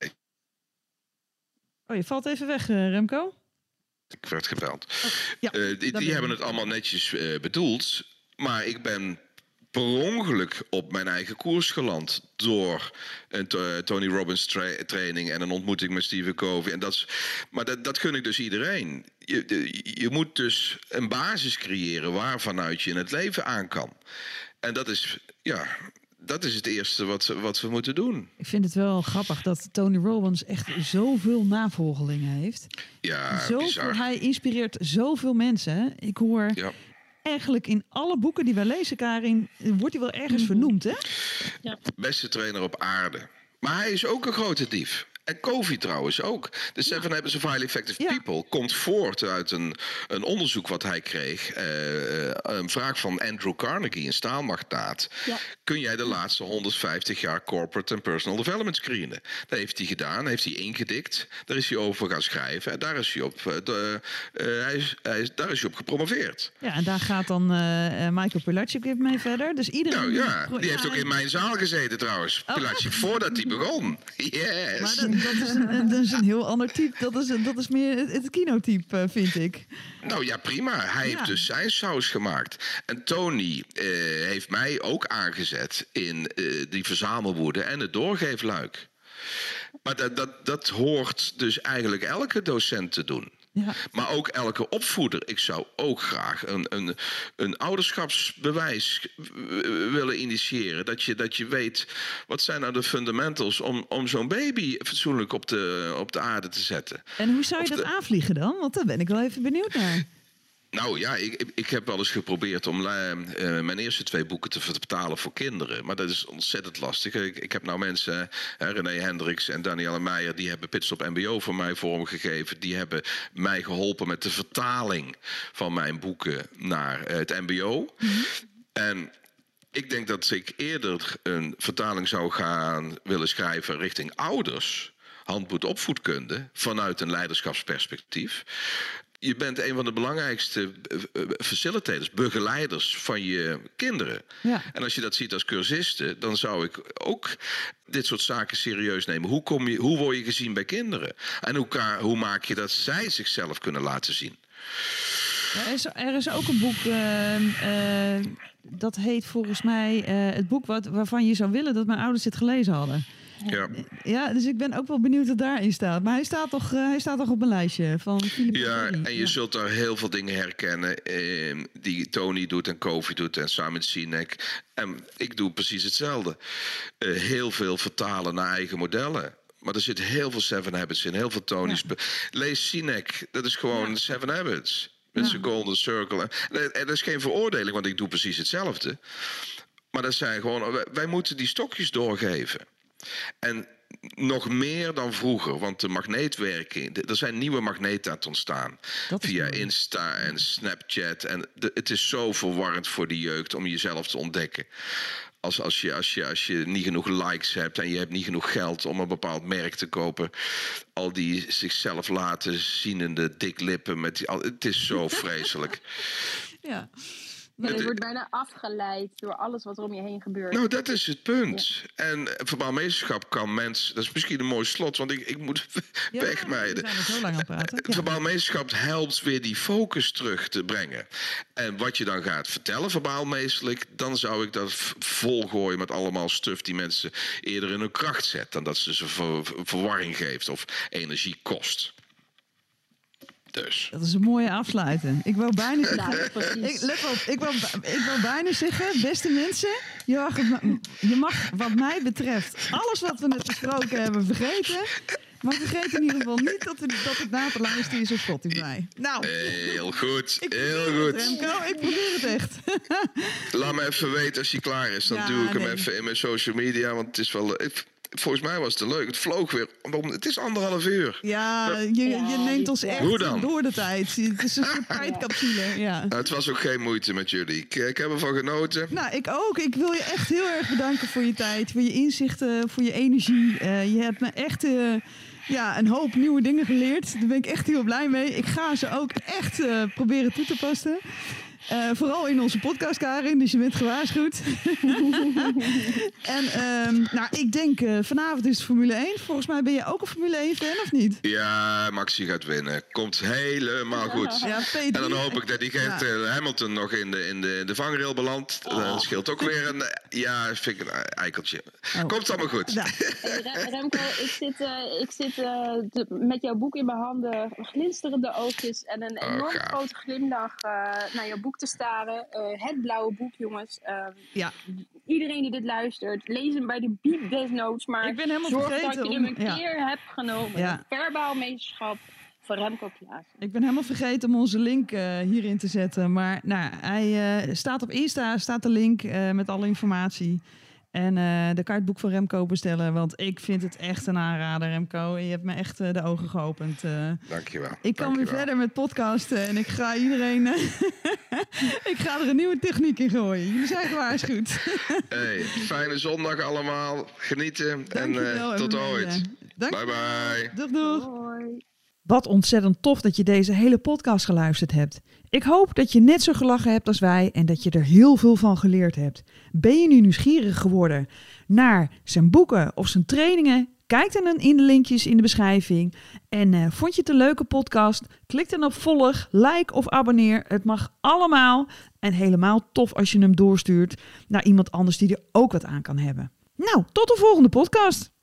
Oh, je valt even weg, uh, Remco. Ik werd gebeld. Oh, ja, uh, die die hebben het allemaal netjes uh, bedoeld. Maar ik ben per ongeluk op mijn eigen koers geland. Door een uh, Tony Robbins tra- training en een ontmoeting met Stephen Covey. En dat is, maar dat, dat gun ik dus iedereen. Je, de, je moet dus een basis creëren waarvanuit je in het leven aan kan. En dat is, ja, dat is het eerste wat, wat we moeten doen. Ik vind het wel grappig dat Tony Robbins echt zoveel navolgelingen heeft. Ja, zoveel, bizar. hij inspireert zoveel mensen. Ik hoor Ja. eigenlijk in alle boeken die wij lezen, Karin, wordt hij wel ergens vernoemd, hè? Ja. Beste trainer op aarde. Maar hij is ook een grote dief. En Covey trouwens ook. De Seven ja. Habits of Highly Effective ja. People komt voort uit een, een onderzoek wat hij kreeg. Uh, een vraag van Andrew Carnegie, een staalmagnaat. Ja. Kun jij de laatste honderdvijftig jaar corporate en personal development screenen? Dat heeft hij gedaan, heeft hij ingedikt. Daar is hij over gaan schrijven. En daar is hij op, uh, de, uh, hij is, hij is, daar is hij op gepromoveerd. Ja, en daar gaat dan uh, Michael Pilatschik mee verder. Dus iedereen... Nou ja, die heeft ook in mijn zaal gezeten trouwens. Oh. Pilatschik, voordat hij begon. Yes. Maar dat, dat, is een, dat is een heel ander type. Dat is, dat is meer het, het kinotype, vind ik. Nou ja, prima. Hij ja. heeft dus zijn saus gemaakt. En Tony uh, heeft mij ook aangezet in uh, die verzamelwoede en het doorgeefluik. Maar dat, dat, dat hoort dus eigenlijk elke docent te doen. Ja. Maar ook elke opvoeder. Ik zou ook graag een, een, een ouderschapsbewijs willen initiëren. Dat je, dat je weet, wat zijn nou de fundamentals om, om zo'n baby fatsoenlijk op de, op de aarde te zetten. En hoe zou je of dat de... aanvliegen dan? Want daar ben ik wel even benieuwd naar. Nou ja, ik, ik heb wel eens geprobeerd om uh, mijn eerste twee boeken te vertalen voor kinderen. Maar dat is ontzettend lastig. Ik, ik heb nou mensen, uh, René Hendricks en Danielle Meijer, die hebben Pitstop M B O voor mij vormgegeven. Die hebben mij geholpen met de vertaling van mijn boeken naar uh, het M B O. Mm-hmm. En ik denk dat ik eerder een vertaling zou gaan willen schrijven richting ouders. Handboek opvoedkunde, vanuit een leiderschapsperspectief. Je bent een van de belangrijkste facilitators, begeleiders van je kinderen. Ja. En als je dat ziet als cursiste, dan zou ik ook dit soort zaken serieus nemen. Hoe, kom je, hoe word je gezien bij kinderen? En hoe, hoe maak je dat zij zichzelf kunnen laten zien? Er is, er is ook een boek, uh, uh, dat heet volgens mij uh, het boek wat, waarvan je zou willen dat mijn ouders het gelezen hadden. Ja. ja, dus ik ben ook wel benieuwd wat daarin staat. Maar hij staat toch, uh, hij staat toch op een lijstje van Philip. Ja, en je ja. zult daar heel veel dingen herkennen eh, die Tony doet en Covey doet en Simon Sinek. En ik doe precies hetzelfde. Uh, heel veel vertalen naar eigen modellen. Maar er zit heel veel Seven Habits in, heel veel Tony's. Ja. Lees Sinek, dat is gewoon ja. Seven Habits. Met zijn ja. Golden Circle. En dat is geen veroordeling, want ik doe precies hetzelfde. Maar dat zijn gewoon, wij moeten die stokjes doorgeven. En nog meer dan vroeger, want de magneetwerking, er zijn nieuwe magneten aan het ontstaan. Via mooi. Insta en Snapchat. En de, het is zo verwarrend voor de jeugd om jezelf te ontdekken. Als, als, je, als, je, als je niet genoeg likes hebt en je hebt niet genoeg geld om een bepaald merk te kopen. Al die zichzelf laten zienende diklippen. Met die, al, het is zo vreselijk. Ja. Maar je wordt bijna afgeleid door alles wat er om je heen gebeurt. Nou, dat is het punt. Ja. En verbaal meesterschap kan mensen... Dat is misschien een mooi slot, want ik, ik moet ja, wegmijden. We zijn er zo lang aan praten. Ja. Verbaal meesterschap helpt weer die focus terug te brengen. En wat je dan gaat vertellen, verbaal meesterlijk... dan zou ik dat volgooien met allemaal stuff die mensen eerder in hun kracht zet... dan dat ze ze ver, verwarring geeft of energie kost. Dus. Dat is een mooie afsluiten. Ik wou bijna zeggen, ik, let op, ik wou, ik wou bijna zeggen, beste mensen, je mag, je mag wat mij betreft alles wat we net besproken hebben vergeten. Maar vergeet in ieder geval niet dat het, dat het na te luisteren is op Spotify. Nou, heel goed, ik heel probeer goed. Het, Remco, ik probeer het echt. Laat me even weten als hij klaar is. Dan Ja, doe ik hem nee. even in mijn social media. Want het is wel... Ik, volgens mij was het leuk. Het vloog weer. Het is anderhalf uur. Ja, je, je neemt ons echt Hoe dan? door de tijd. Het is een soort tijdcapsule. Ja. Nou, het was ook geen moeite met jullie. Ik, ik heb ervan genoten. Nou, ik ook. Ik wil je echt heel erg bedanken voor je tijd, voor je inzichten, voor je energie. Uh, je hebt me echt uh, ja, een hoop nieuwe dingen geleerd. Daar ben ik echt heel blij mee. Ik ga ze ook echt uh, proberen toe te passen. Uh, vooral in onze podcast, Karin, dus je bent gewaarschuwd. En um, nou, ik denk, uh, vanavond is het Formule één. Volgens mij ben je ook een Formule één-fan, of niet? Ja, Maxi gaat winnen. Komt helemaal goed. Ja, P drie. En dan hoop ik dat die ja. uh, Hamilton nog in de, in de, in de vangrail belandt. Oh. Dat scheelt ook weer een... Ja, vind ik een eikeltje. Oh. Komt allemaal goed. Ja. Hey, Remco, ik zit, uh, ik zit uh, de, met jouw boek in mijn handen, glinsterende oogjes en een enorm oh, grote glimlach uh, naar jouw boek te staren. Uh, het blauwe boek, jongens. Uh, ja. Iedereen die dit luistert, lees hem bij de biep desnoods, maar ik ben helemaal zorg vergeten dat je hem om, een ja. keer hebt genomen. Ja. Verbaal meesterschap van Remco Klaassen. Ik ben helemaal vergeten om onze link uh, hierin te zetten, maar nou, hij uh, staat op Insta, staat de link uh, met alle informatie. En uh, de kan je het boek van Remco bestellen, want ik vind het echt een aanrader, Remco. Je hebt me echt uh, de ogen geopend. Uh, Dankjewel. Ik kan Dankjewel. weer verder met podcasten en ik ga iedereen... Uh, ik ga er een nieuwe techniek in gooien. Jullie zijn gewaarschuwd. Hey, fijne zondag allemaal. Genieten en uh, tot ooit. Bye bye. Doeg doeg. Hoi. Wat ontzettend tof dat je deze hele podcast geluisterd hebt. Ik hoop dat je net zo gelachen hebt als wij en dat je er heel veel van geleerd hebt. Ben je nu nieuwsgierig geworden naar zijn boeken of zijn trainingen? Kijk dan in de linkjes in de beschrijving. En uh, vond je het een leuke podcast? Klik dan op volg, like of abonneer. Het mag allemaal. En helemaal tof als je hem doorstuurt naar iemand anders die er ook wat aan kan hebben. Nou, tot de volgende podcast.